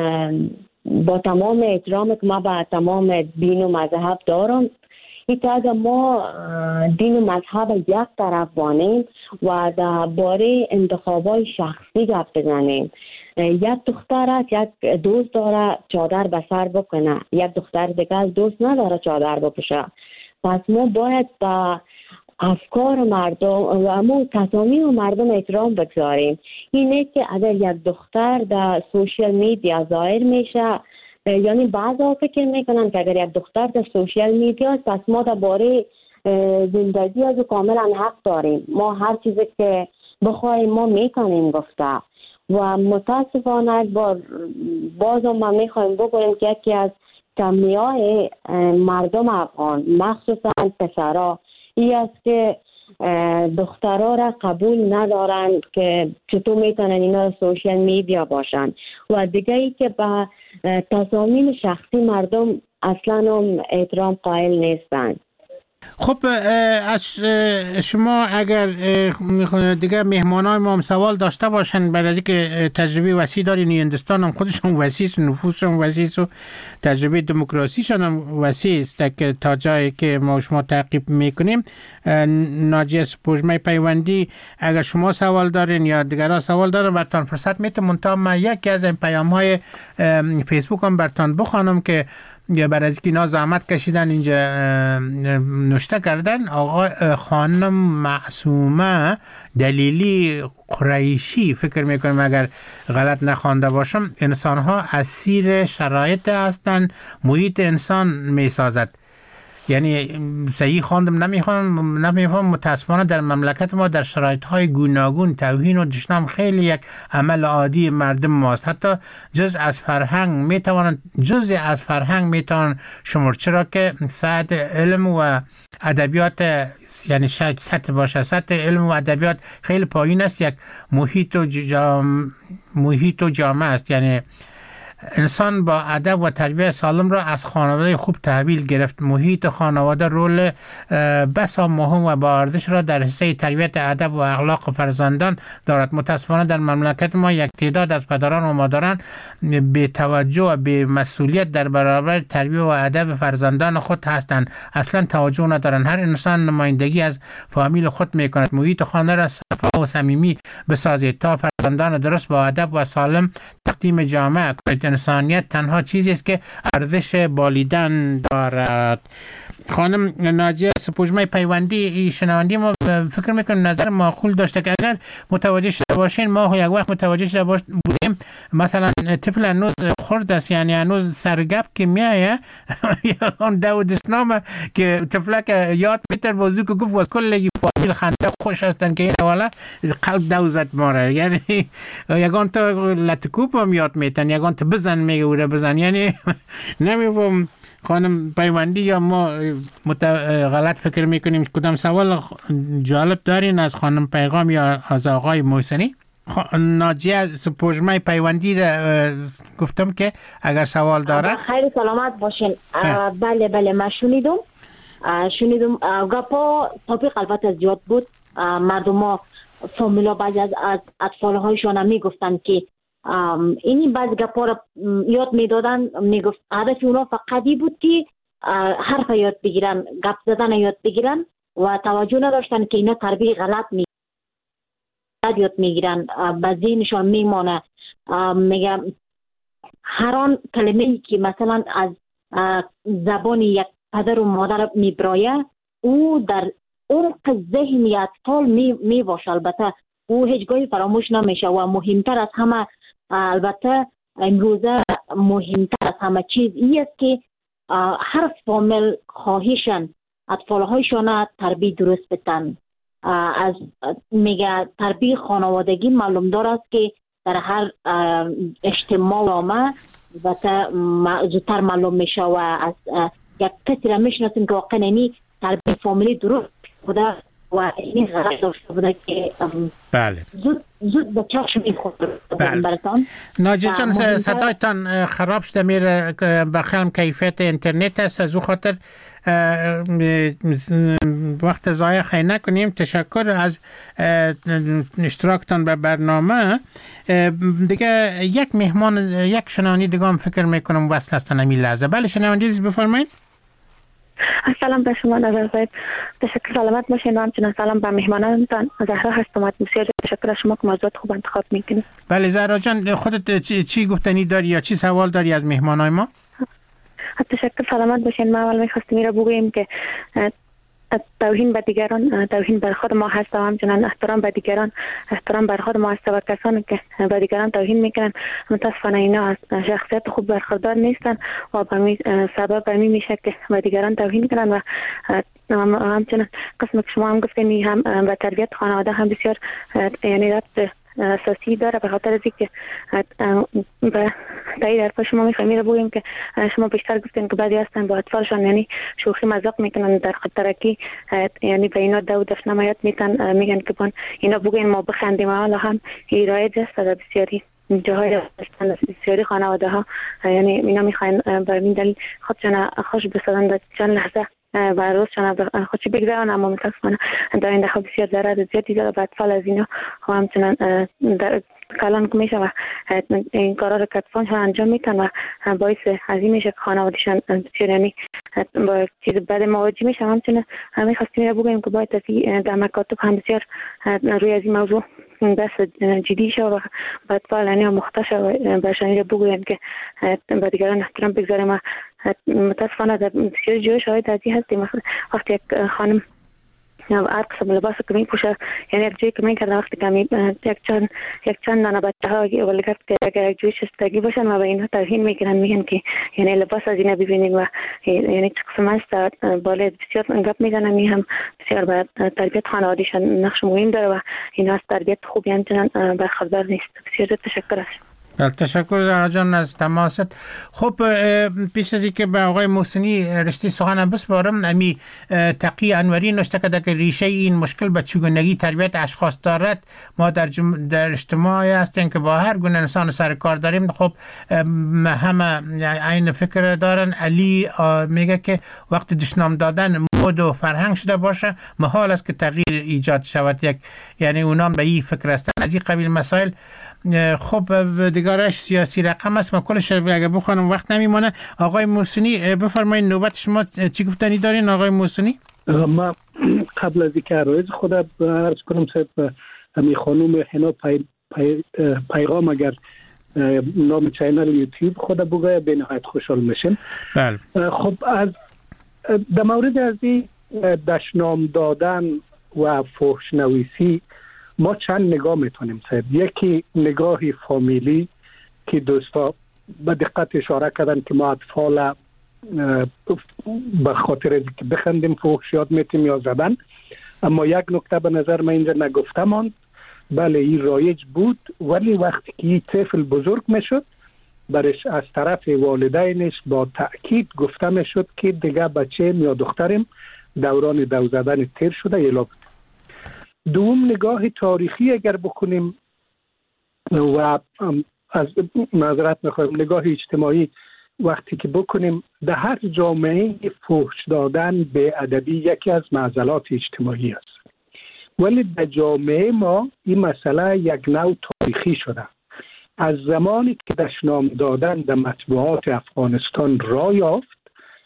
با تمام احترامی که ما با تمام دین و مذهب دارم، ایتا اگر ما دین و مذهب یک طرف بانیم و درباره انتخابای شخصی گپ بزنیم، یک دختر است یک دوست داره چادر به سر بکنه، یک دختر دیگه دوست نداره چادر بپوشه. پس ما باید با افکار مردم و همون تصامیم مردم احترام بگذاریم. اینه که اگر یک دختر در سوشیل میدیا ظاهر میشه، یعنی بعضا فکر میکنن که اگر یک دختر در سوشیل میدیا است، پس ما درباره زندگی از کاملا حق داریم، ما هر چیزی که بخوایم ما میکنیم گفته. و متاسفانه بازم ما میخوایم بگویم که یکی از کمیای مردم افغان مخصوصا پسرها این است که دخترها را قبول ندارند که چطور میتونن اینا سوشیل میدیا باشند. و دیگه ای که به تصامیم شخصی مردم اصلا هم احترام قائل نیستند. خب از شما اگر دیگه مهمانای ما هم سوال داشته باشن، برای اینکه تجربه وسیع دارین، هندوستان هم خودشون وسیع است، نفوسشون وسیع است و تجربه دموکراسیشون هم وسیع است که تا جایی که ما شما تعقیب میکنیم. ناجیه سپوږمۍ پیوندی، اگر شما سوال دارین یا دیگران سوال دارن براتون فرصت میتم، منتها من یکی از این پیام های فیسبوک هم براتون بخوانم که برای از که اینا زحمت کشیدن اینجا نوشته کردن. آقا خانم معصومه دلیلی قریشی، فکر میکنم اگر غلط نخوانده باشم، انسان ها اسیر شرایط هستند، محیط انسان میسازد. یعنی صحیح خواندم نمیفهم. متاسفانه در مملکت ما در شرایط‌های گوناگون توهین و دشنام خیلی یک عمل عادی مردم ماست. حتی جزء از فرهنگ میتوان شمرد، چرا که سطح علم و ادبیات، یعنی شاید سطح علم و ادبیات خیلی پایین است. یک محیط و جامعه است. یعنی انسان با ادب و تربیت سالم را از خانواده خوب تحویل گرفت. محیط خانواده رول بسا مهم و با ارزش را در حصه تربیت ادب و اخلاق فرزندان دارد. متاسفانه در مملکت ما یک تعداد از پدران و مادران بی توجه و بی مسئولیت در برابر تربیت و ادب فرزندان خود هستند، اصلا توجه ندارند. هر انسان نمایندگی از فامیل خود میکند. محیط خانه را صفا و صمیمی بسازید تا فرزندان درست با ادب و سالم تقدیم جامعه کنید. انسانیت تنها چیزی است که ارزش بالیدن دارد. خانم ناجیه سپوږمۍ پیوندی، شنوندی ما فکر میکنم نظر معقول داشته که اگر متوجه شده باشین، ما یک وقت متوجه شده بودیم مثلا طفل هنوز خرد است، یعنی هنوز سرگپ که میایه اون داود اسلام که طفله که یاد میتر بازو که گفت واس کلی فامیل خنده خوش هستن که این والا قلب دوزت ماره، یعنی یگان تو لطکوب هم یاد میتن، یگان تو بزن میگه اوره بزن. یعنی نمیفهم خانم پیوندی یا ما غلط فکر میکنیم. کدام سوال جالب دارین از خانم پیغام یا از آقای محسنی؟ ناجیه سپوږمۍ پیوندی گفتم که اگر سوال دارن. خیلی سلامت باشین. بله من شنیدم گپا تاپیق البته زیاد بود. مردم ها فامیلا بعضی از اطفال هایشان هم میگفتن که اینی بعض گپا را یاد میدادن، میگفت هدف اونا فقط بود که حرف یاد بگیرن، گپ زدن یاد بگیرن و توجه نداشتن که اینا تربیت غلط یاد میگیرن، به ذهنشان میمانه. میگم هر آن کلمه ای که مثلا از زبان یک پدر و مادر میبرایه او در عمق ذهن اطفال می باشه. البته او هیچگاهی فراموش نمیشه و مهمتر از همه، البته امروزه مهمتر از همه چیز این است که هر فامیل خواهشن اطفالهایشان تربیت درست بدن. از میگه تربیت خانوادگی معلوم دار است که در هر اجتماع آمه زودتر معلوم میشه و از یک کسی را میشناسیم که واقعا اینی تربیت فامیلی درست بوده و این غلط داشته بوده که بله زود به چشم میخورد. بله. ناجیه جان صدایتان خراب شده میره، بخیرم کیفیت اینترنت است، از او خاطر وقت ضایع خیلی نکنیم. تشکر از اشتراکتان به برنامه. دیگه یک مهمان، یک شنوندی دیگه هم فکر میکنم وصل هستن همین لحظه. بله شنوندی بفرمایید. سلام به شما نظر صاحب، تشکر، سلامت باشین و همچنین سلام به مهمانانتان. زهرا هستم. بسیار تشکر از شما که موضوعات خوب انتخاب میکنید. بله زهرا جان، خودت چی گفتنی داری یا چی سوال داری از مهمانای ما؟ تشکر، سلامت باشین. ما اول میخواستیم را بگوییم که توهین به دیگران توهین بر خود ما هست و همچنان احترام به دیگران احترام بر خود ما است و کسانی که به دیگران توهین میکنن متاسفانه اینا از شخصیت خوب برخوردار نیستن و سبب بمی میشه که به دیگران توهین کنن و همچنان قسم که شما هم گفتین هم به تربیت خانواده هم بسیار یعنی ربط اساسی داره، به خاطر از اینکه به تایید حرف شما میفهمیم بگوییم که شما بیشتر گفتین که بعضی هستن با اطفالشان یعنی شوخی مذاق میکنن در خطرکی، یعنی به اینا دو دفعه نمایت میگن که بان اینا بگوین ما بخندیم. حالا هم رایج است در بسیاری جاهای بسیاری خانواده ها، یعنی اینا میخواین به این دلیل خودشان خوش بسازن در چند لحظه و روزشان خودشی بگذارن، اما متاسفانه در این دخل بسیار ضرر زیادی داره و اطفال از اینا و همچنان کلان که میشه و این کارا رو کتفانشان انجام میتن و باعث عظیم میشه که خانوادهشان بسیار یعنی با چیز بد مواجه میشه. همچنان همین خواستیم رو بگویم که باید در مکاتب هم بسیار روی از این موضوع دست جدی شد و به اطفال یعنی مختص و برشانی رو بگویم که به دیگران احترام بگذاریم. و متاسفانه در بسیار جای شاهد ازی هستیم وقتی یک خانم هر قسم لباس که می پوشه، یعنی یک جایی که می کرده وقتی که یک چند دانه بچه ها ولی کرد که اگر یک جوی شستگی باشن و به اینها توهین میکنن، میگن که یعنی لباس از اینا ببینین و یعنی چه قسم است بالای بسیار گپ میزنن. می هم بسیار باید تربیت خانوادهشان نقش مهم داره و اینا از تربیت خوبی همچنان برخوردار نیست. بسیار تشکر است. تشکر جان از تماست. خب پیش از اینکه به آقای محسنی رشته سخن بسپارم، امی تقی انوری نوشته کرده که ریشه این مشکل به چگونگی تربیت اشخاص دارد. ما در اجتماعی هستیم که با هر گونه انسان سر کار داریم. خب همه عین فکر دارن. علی میگه که وقتی دشنام دادن مد و فرهنگ شده باشه محال است که تغییر ایجاد شود. یعنی اونام به این فکر هستن از این قبیل مسائل. خب دیگرش سیاسی رقم است، ما کلش اگه بخونم وقت نمیمانه. آقای محسنی بفرمایید، نوبت شما چی گفتنی دارین آقای محسنی؟ ما قبل از اینکه عرایض خود عرض کنم صاحب، همی خانم حنا پیغام اگر نام چینل یوتیوب خود بگویه به نهایت خوشحال میشیم. بله. خب از در مورد از این دشنام دادن و فحش نویسی ما چند نگاه میتونیم صاحب. یکی نگاهی فامیلی که دوستا به دقت اشاره کردن که ما اطفال به خاطر اینکه بخندیم فحشیات میتیم یا زدن. اما یک نکته به نظر من اینجا نگفتم، بله این رایج بود، ولی وقتی که این طفل بزرگ میشد برش از طرف والدینش با تأکید گفته میشد که دیگه بچه‌م یا دخترم دوران دو زدن تیر شده یا بود. دوم نگاه تاریخی اگر بکنیم و از معذرت میخوایم نگاه اجتماعی وقتی که بکنیم، در هر جامعه فحش دادن به ادبی یکی از معضلات اجتماعی است، ولی در جامعه ما این مسئله یک نوع تاریخی شده. از زمانی که دشنام دادن در مطبوعات افغانستان را یافت،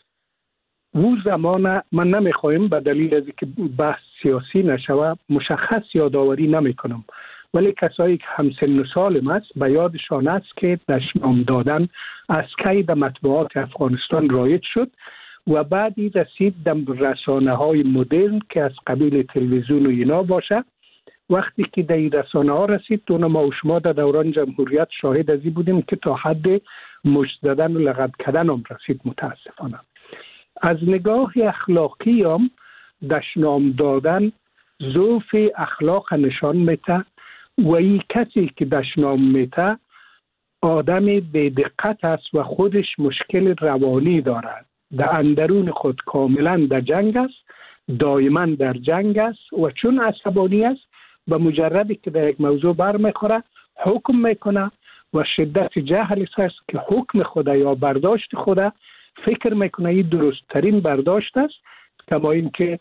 او زمان من نمیخوایم به دلیل از که بحث سیاسی نشوه مشخص یادآوری نمیکنم، ولی کسایی که همسن و سالم است به یادشان است که دشنام دادن از کی در مطبوعات افغانستان رایج شد و بعدی رسید در رسانه های مدرن که از قبیل تلویزیون و اینا باشه. وقتی که در این رسانه ها رسید، اون ما و شما در دوران جمهوریت شاهد ازی بودیم که تا حد مشت زدن و لقب کردن هم رسید. متاسفانه از نگاه اخلاقی هم دشنام دادن ضعف اخلاق نشان میده و این کسی که دشنام میده آدم بی‌دقت است و خودش مشکل روانی دارد، در اندرون خود کاملا در جنگ است، دائما در جنگ است و چون عصبانی است به مجردی که در یک موضوع برمیخوره حکم میکنه و شدت جهل است که حکم خود یا برداشت خود فکر میکنه این درست ترین برداشت است. کما این که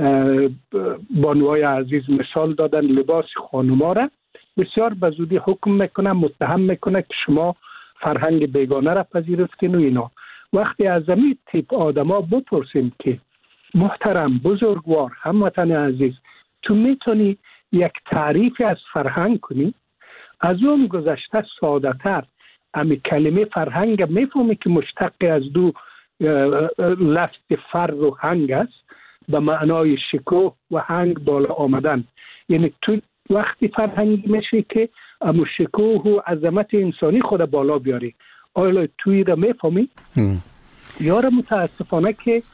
بانوای عزیز مثال دادن لباس خانوما را بسیار به زودی حکم میکنه، متهم میکنه که شما فرهنگ بیگانه را پذیرفتین و اینا. وقتی از این تیپ آدما بپرسیم که محترم بزرگوار هموطن عزیز تو میتونی یک تعریفی از فرهنگ کنی، از اون گذشته ساده تر امی کلمه فرهنگ میفهمی که مشتق از دو لفظ فر و هنگ است به معنای شکوه و هنگ بالا آمدن. یعنی تو وقتی فرهنگی میشه که امو شکوه و عظمت انسانی خود بالا بیاری. آیا توی را میفهمی؟ یار متاسفانه که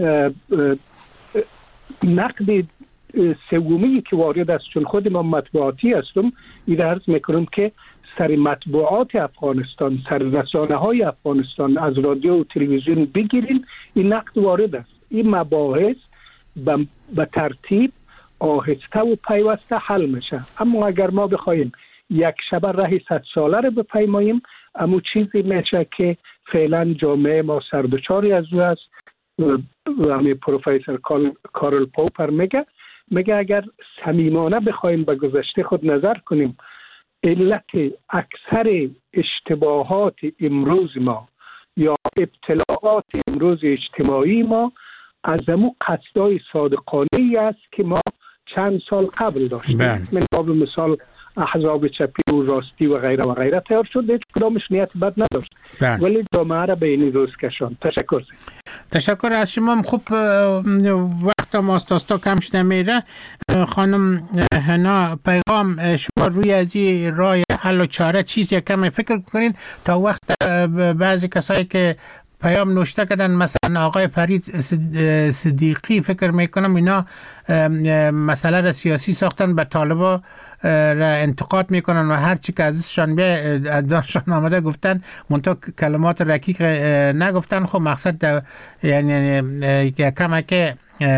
نقد سومی که وارد است، چون خود ما مطبوعاتی هستم، این عرض میکنم که سر مطبوعات افغانستان، سر رسانه های افغانستان از رادیو و تلویزیون بگیرین، این نقد وارد است. این مباحث به ترتیب آهسته و پیوسته حل میشه. اما اگر ما بخوایم یک شب راه 100 ساله رو بپیماییم، اما چیزی میشه که فعلا جامعه ما سردچاری از او است و پروفسور کارل پوپر میگه اگر صمیمانه بخوایم به گذشته خود نظر کنیم، علت اکثر اشتباهات امروز ما یا ابتلاعات امروز اجتماعی ما از همون قصدای صادقانه‌ای است که ما چند سال قبل داشتیم. من باب مثال احزاب چپی و راستی و غیره و غیره تیار شد، هیچ کدامش نیت بد نداشت، ولی جامعه را به این روز کشاند. تشکر از شما. خوب وقت ماستاستا کم شده میره. خانم هنا پیغام، شما روی از این راه حل و چاره چیزی کمی فکر کنین تا وقت بعضی کسایی که پیام نوشته کردن، مثلا آقای فرید صدیقی، فکر میکنم اینا مسئله را سیاسی ساختن، به طالبا را انتقاد میکنن و هر چی که ازشان داشتن آمده گفتن، منتها کلمات رکیک نگفتن. خب مقصد یعنی کمک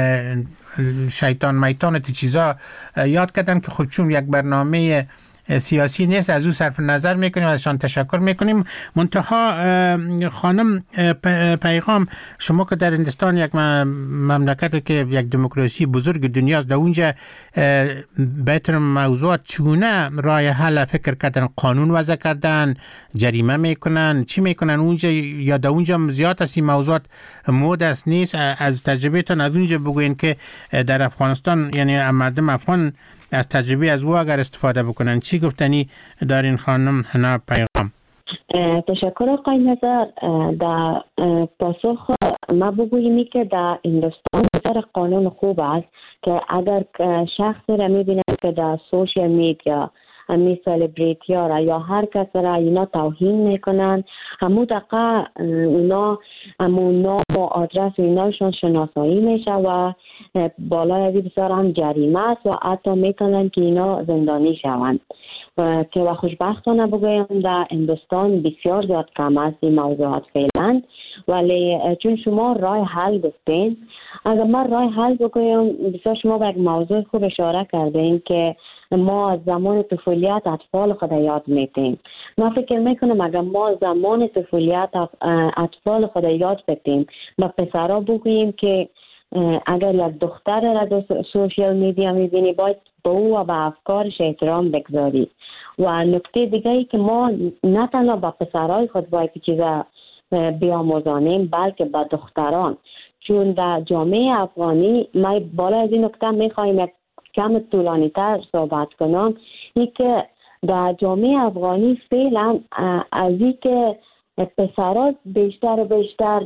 شیطان میتان تی چیزا یاد کردن که خودشون یک برنامه سیاسی نیست، از او صرف نظر میکنیم، ازشان تشکر میکنیم. منتها خانم پیغام، شما که در هندوستان یک مملکت که یک دموکراسی بزرگ دنیاست، در اونجا بهتر موضوعات چونه راه حل فکر کردن؟ قانون وضع کردن، جریمه میکنن، چی میکنن اونجا؟ یا در اونجا زیاد از این موضوعات مود است نیست؟ از تجربهتون از اونجا بگوین که در افغانستان، یعنی مردم افغان از تجربه از او اگر استفاده بکنن. چی گفتنی دارین خانم هنا پیغام؟ تشکر آقای نظر. در پاسخ ما بگوییم که در هندوستان بسیار قانون خوب است که اگر شخصی را میبینن که در سوشیل میدیا همی سلیبریتی ها را یا هر کس را اینا توهین میکنن، همون دقیقه اونا همون نام و آدرس ایناشون شناسایی میشه و بالای ازی بسیار هم جریمه است و حتی میتونن که اینا زندانی شوند. که و خوشبختانه بگویم در هندوستان بسیار زیاد کم است این موضوعات فعلا، ولی چون شما راه حل گفتین، اگر من راه حل بگویم، بسیار شما به یک موضوع خوب اشاره کردین که ما از زمان طفولیت اطفال خود یاد میتیم. من فکر میکنم اگر ما زمان طفولیت اطفال خود یاد بتیم و پسرها بگوییم که اگر یک دختر را در سوشیل میدیا میبینی، باید به او و به افکارش احترام بگذاری. و نکته دیگه ای که ما نه تنها به پسرهای خود باید چیزا بیاموزانیم، بلکه به دختران. چون در جامعه افغانی، ما بالا از این نکته میخوایم یک کم طولانی تر صحبت کنم، این که در جامعه افغانی فعلا از این که پسرها بیشتر و بیشتر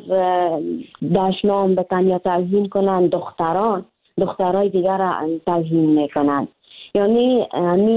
دشنام بکن یا توهین کنن، دخترای دیگر را توهین میکنن. یعنی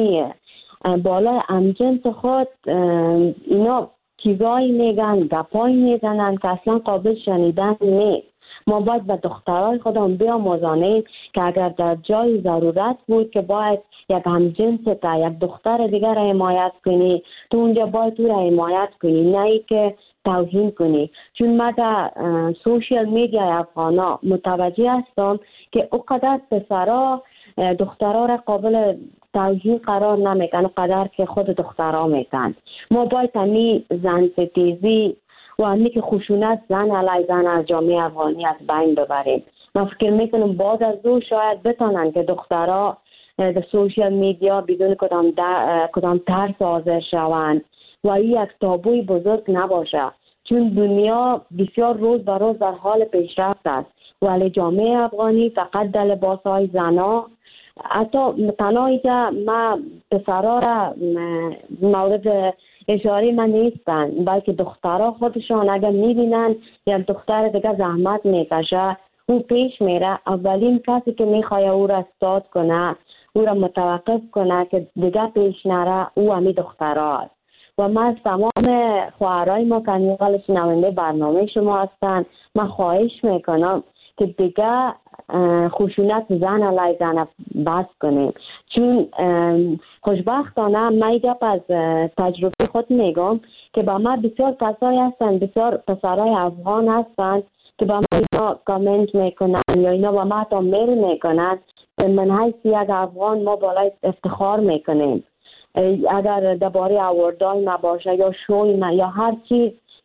بالا همجنس خود اینا چیزایی میگن، گپایی میزنن که اصلا قابل شنیدن نیست. ما باید به دخترای خودم بیاموزانیم که اگر در جای ضرورت بود که باید یک همجنس تا یک دختر دیگر را حمایت کنی، تو اونجا باید او را حمایت کنی، نه ای که توهین کنی. چون ما در سوشیل میدیا افغانا متوجه هستم که اوقدر پسرها دخترها را قابل توهین قرار نمیکنن اونقدر که خود دخترها میکنن. ما باید همی زن ستیزی و همی که خشونت زن علی زن از جامعه افغانی از بین ببریم. من فکر میکنم بعد از او شاید بتانن که دخترها در سوشیل میدیا بدون کدام ترس حاضر شوند و این یک تابوی بزرگ نباشه. چون دنیا بسیار روز به روز در حال پیشرفت است، ولی جامعه افغانی فقط در لباسهای زنا، حتی تنهایی که ما پسرها را مورد اشاره من نیستن، بلکه دخترها خودشان اگر میبینن یک دختر دیگه زحمت میکشه، او پیش میره، اولین کسی که میخواد او را استاد کنه، او را متوقف کنه که دیگه پیش نره، او همی دخترها است. و من از تمام خواهرای ما که نیقل شنونده برنامه شما هستن، من خواهش میکنم که دیگه خشونت زن علی زن بس کنیم. چون خوشبختانه من گپ از تجربه خود میگم که با ما بسیار کسایی هستن، بسیار پسرای افغان هستن که با ما اینا کامنت میکنن یا اینا با ما تا میل میکنن. من حیث یک افغان ما بالای افتخار میکنیم. اگر درباره اوردای ما باشه یا شوی ما یا هر چیز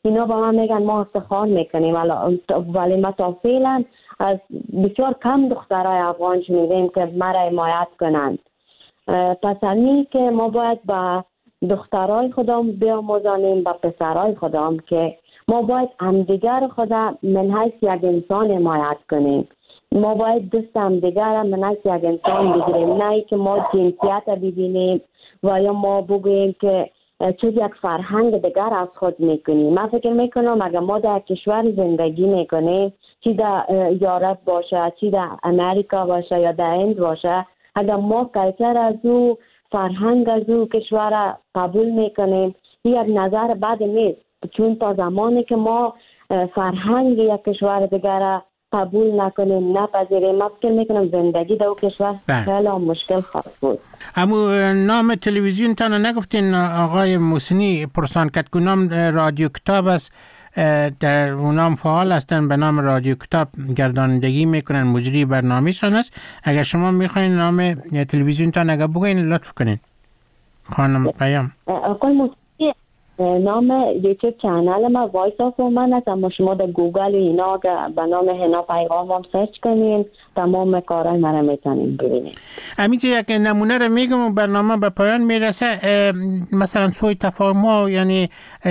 اینا با من میگن ما افتخار میکنیم، ولی ما تا فعلا از بسیار کم دخترای افغان شنیدیم که مرا حمایت کنند. پس همین که ما باید با دخترای خودم بیاموزانیم، با پسرای خودم که ما باید همدیگر خدا من حیث یک انسان حمایت کنیم. ما باید دست همدیگر من حیث یک انسان بگیریم، نه که ما جنسیت ببینیم و یا ما بگوییم که چیز یک فرهنگ دیگر از خود میکنیم. من فکر میکنم اگر ما در کشور زندگی میکنیم، چی در یورپ باشه، چی در امریکا باشه یا در هند باشه، اگر ما کلچر از او، فرهنگ از او کشور قبول میکنیم، یک نظر بد نیست. چون تا زمانی که ما فرهنگ یک کشور دیگر قبول نکنیم، نپذیریم، من فکر میکنم زندگی در او کشور خیلی مشکل خواهد بود. اما نام تلویزیون تان نگفتین آقای محسنی؟ پرسان کرد که نام رادیو کتاب است، در اونام فعال هستن، به نام رادیو کتاب گردانندگی میکنن، مجری برنامه شان است. اگر شما میخواین نام تلویزیون تان اگر بگوین لطف کنین خانم پیام. آقای محسنی نام یوتیوب چنل ما وایس آف وومن است، اما شما در گوگل و اینا به نام هنا پیغام هم سرچ کنین، تمام کارهای ما را میتونین ببینین. امیجه یک نمونه رو میگم و برنامه به پایان میرسه. مثلا سوی تفاهم، یعنی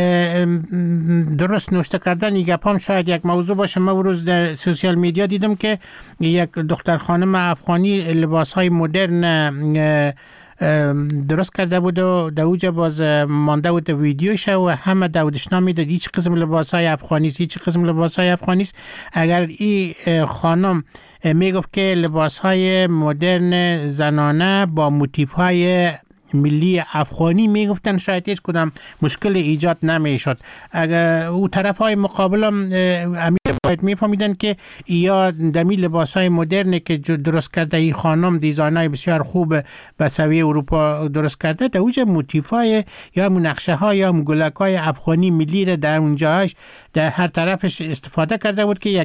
درست نوشته کردن گپام شاید یک موضوع باشه. من روز در سوشیال میدیا دیدم که یک دختر خانم افغانی لباسهای مدرن درست کرده بود و دوجه باز مانده بود ویدیوش و همه دودشنا میداد هیچ قسم لباسهای افغانی، هیچ قسم لباسهای افغانی. اگر این خانم میگفت که لباسهای مدرن زنانه با موتیفهای ملی افغانی میگفتن، شاید هیچ کدام مشکل ایجاد نمیشد. اگر او طرف های مقابل هم باید میفهمیدن که یا دمی لباس های مدرن که درست کرده این خانم، دیزاین های بسیار خوب به سویه اروپا درست کرده، در اوج موتیف های یا منقشه های یا گلک های افغانی ملی را در اونجاش در هر طرفش استفاده کرده بود که یک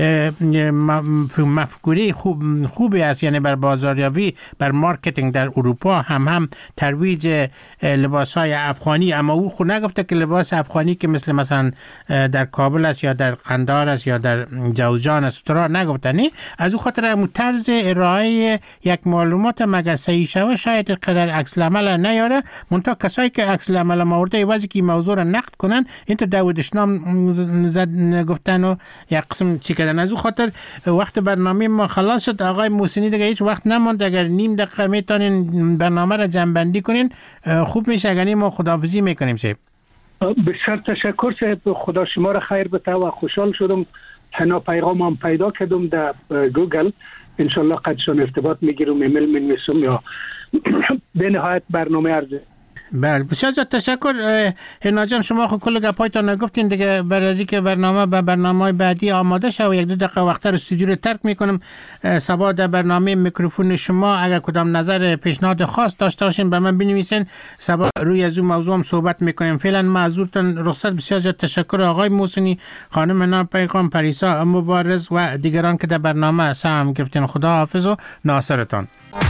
مفکوره خوبی است، یعنی بر بازاریابی، بر مارکتینگ در اروپا هم ترویج لباس های افغانی. اما او خود نگفته که لباس افغانی که مثلا در کابل است یا در قندهار است یا در جوزجان است، تو را نگفتنی. از او خاطر طرز ارائه یک معلومات مگر صحیح شوه شاید قدر عکس العمل نیاره، منتها کسایی که عکس العمل مورده واسه که موضوع را نقد کنن این تو داودشنام گفتن و یک قسم چی کردن. از او خاطر وقت برنامه ما خلاص شد. آقای محسنی دیگه هیچ وقت نماند، اگر نیم دقیقه میتونین برنامه را جمع‌بندی کنین خوب میشه. اگر ما خداحافظی میکنیم شب. بسیار تشکر صاحب، خدا شما را خیر بده و خوشحال شدم هنا پیغام هم پیدا کردم در گوگل. انشالله قدشان ارتباط میگیرم، ایمیل منویسم یا به نهایت برنامه ارزه. بله بسیار تشکر هنا جان. شما خود کل گپایتان نگفتین دیگه، برای از اینکه برنامه به برنامه بعدی آماده شه و یک دو دقیقه وقت رو استودیو رو ترک میکنم. صبا در برنامه میکروفون شما اگر کدام نظر پیشنهاد خاص داشته باشین به من بنویسین، صبا روی از اون موضوع هم صحبت میکنیم. فعلا معذورتان رخصت. بسیار تشکر آقای محسنی، خانم هنا پیغام، پریسا مبارز و دیگران که در برنامه سهم گرفتین. خدا حافظ و ناصرتان.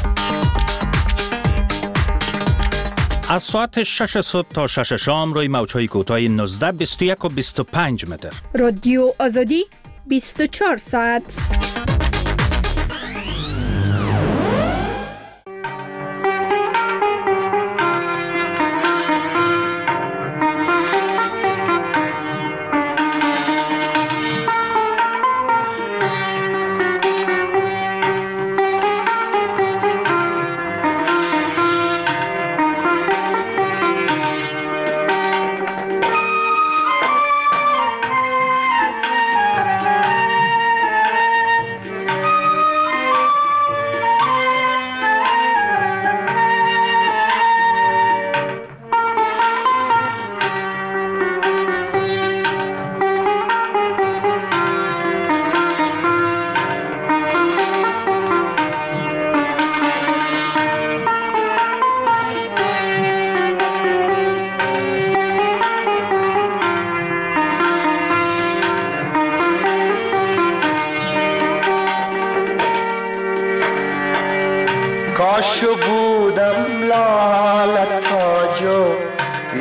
از ساعت 6 صبح تا 6 شام روی موج‌های کوتاه 19 21 و 25 متر. رادیو آزادی 24 ساعت.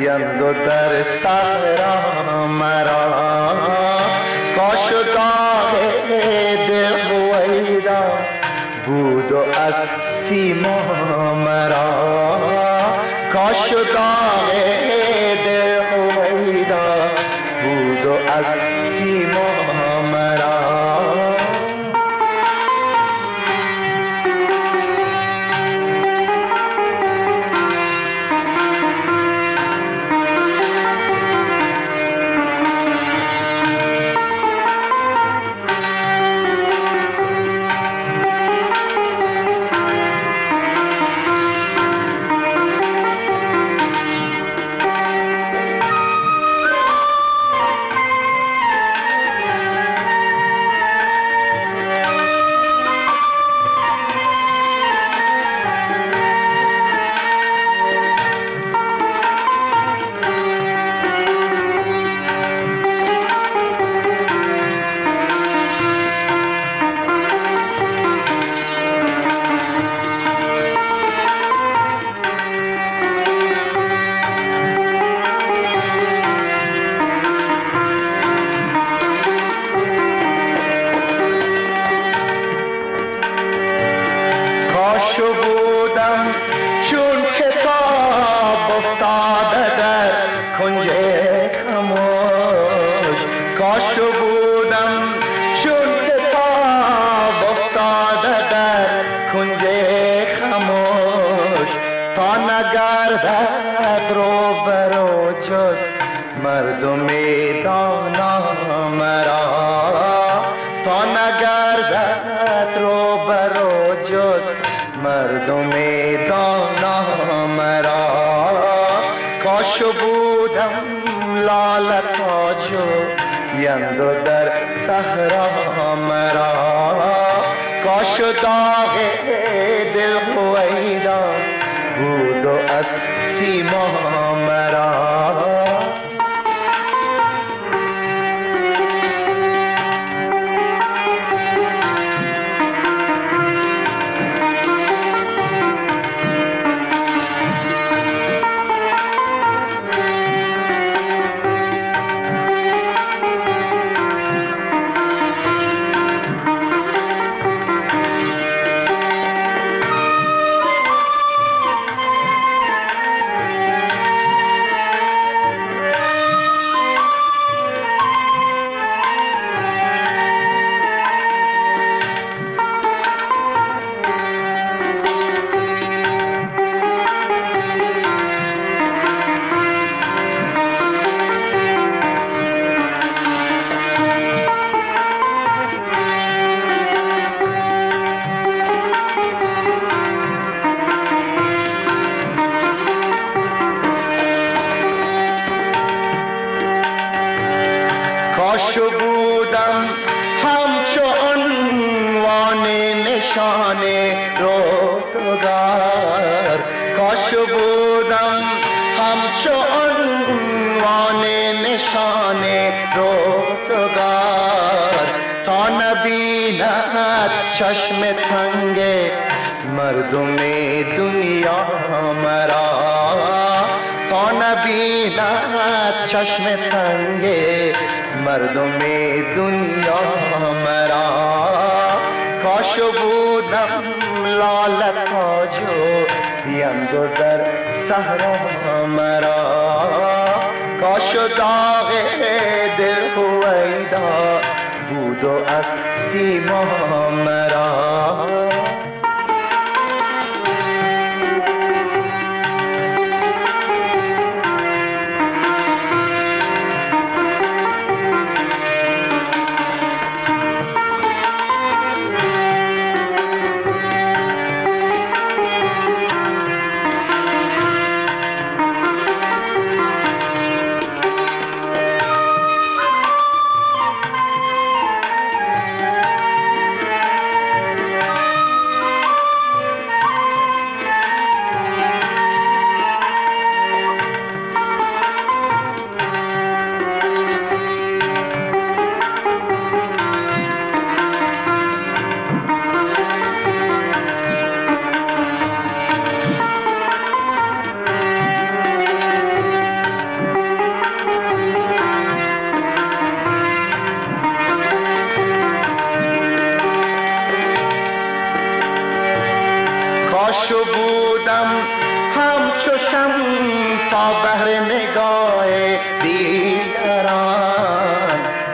یندو در صحرا مرا کاش و داغ دل هویدا بود و از سیما مرا کاش و داغ دل هویدا بود و از سیما مرا چشم تنگ مردم دنیا مرا تا نبیند چشم تنگ مردم دنیا مرا کاش بودم لاله تاجو یندو در صحرا مرا کاش داغ دل هویدا بود و از سیما مرا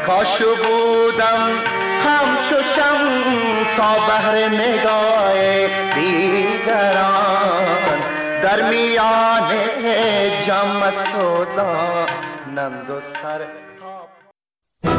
کاش بودم همچو شمع تا بهر نگاه دیگران در میان جمع سوزانند و سر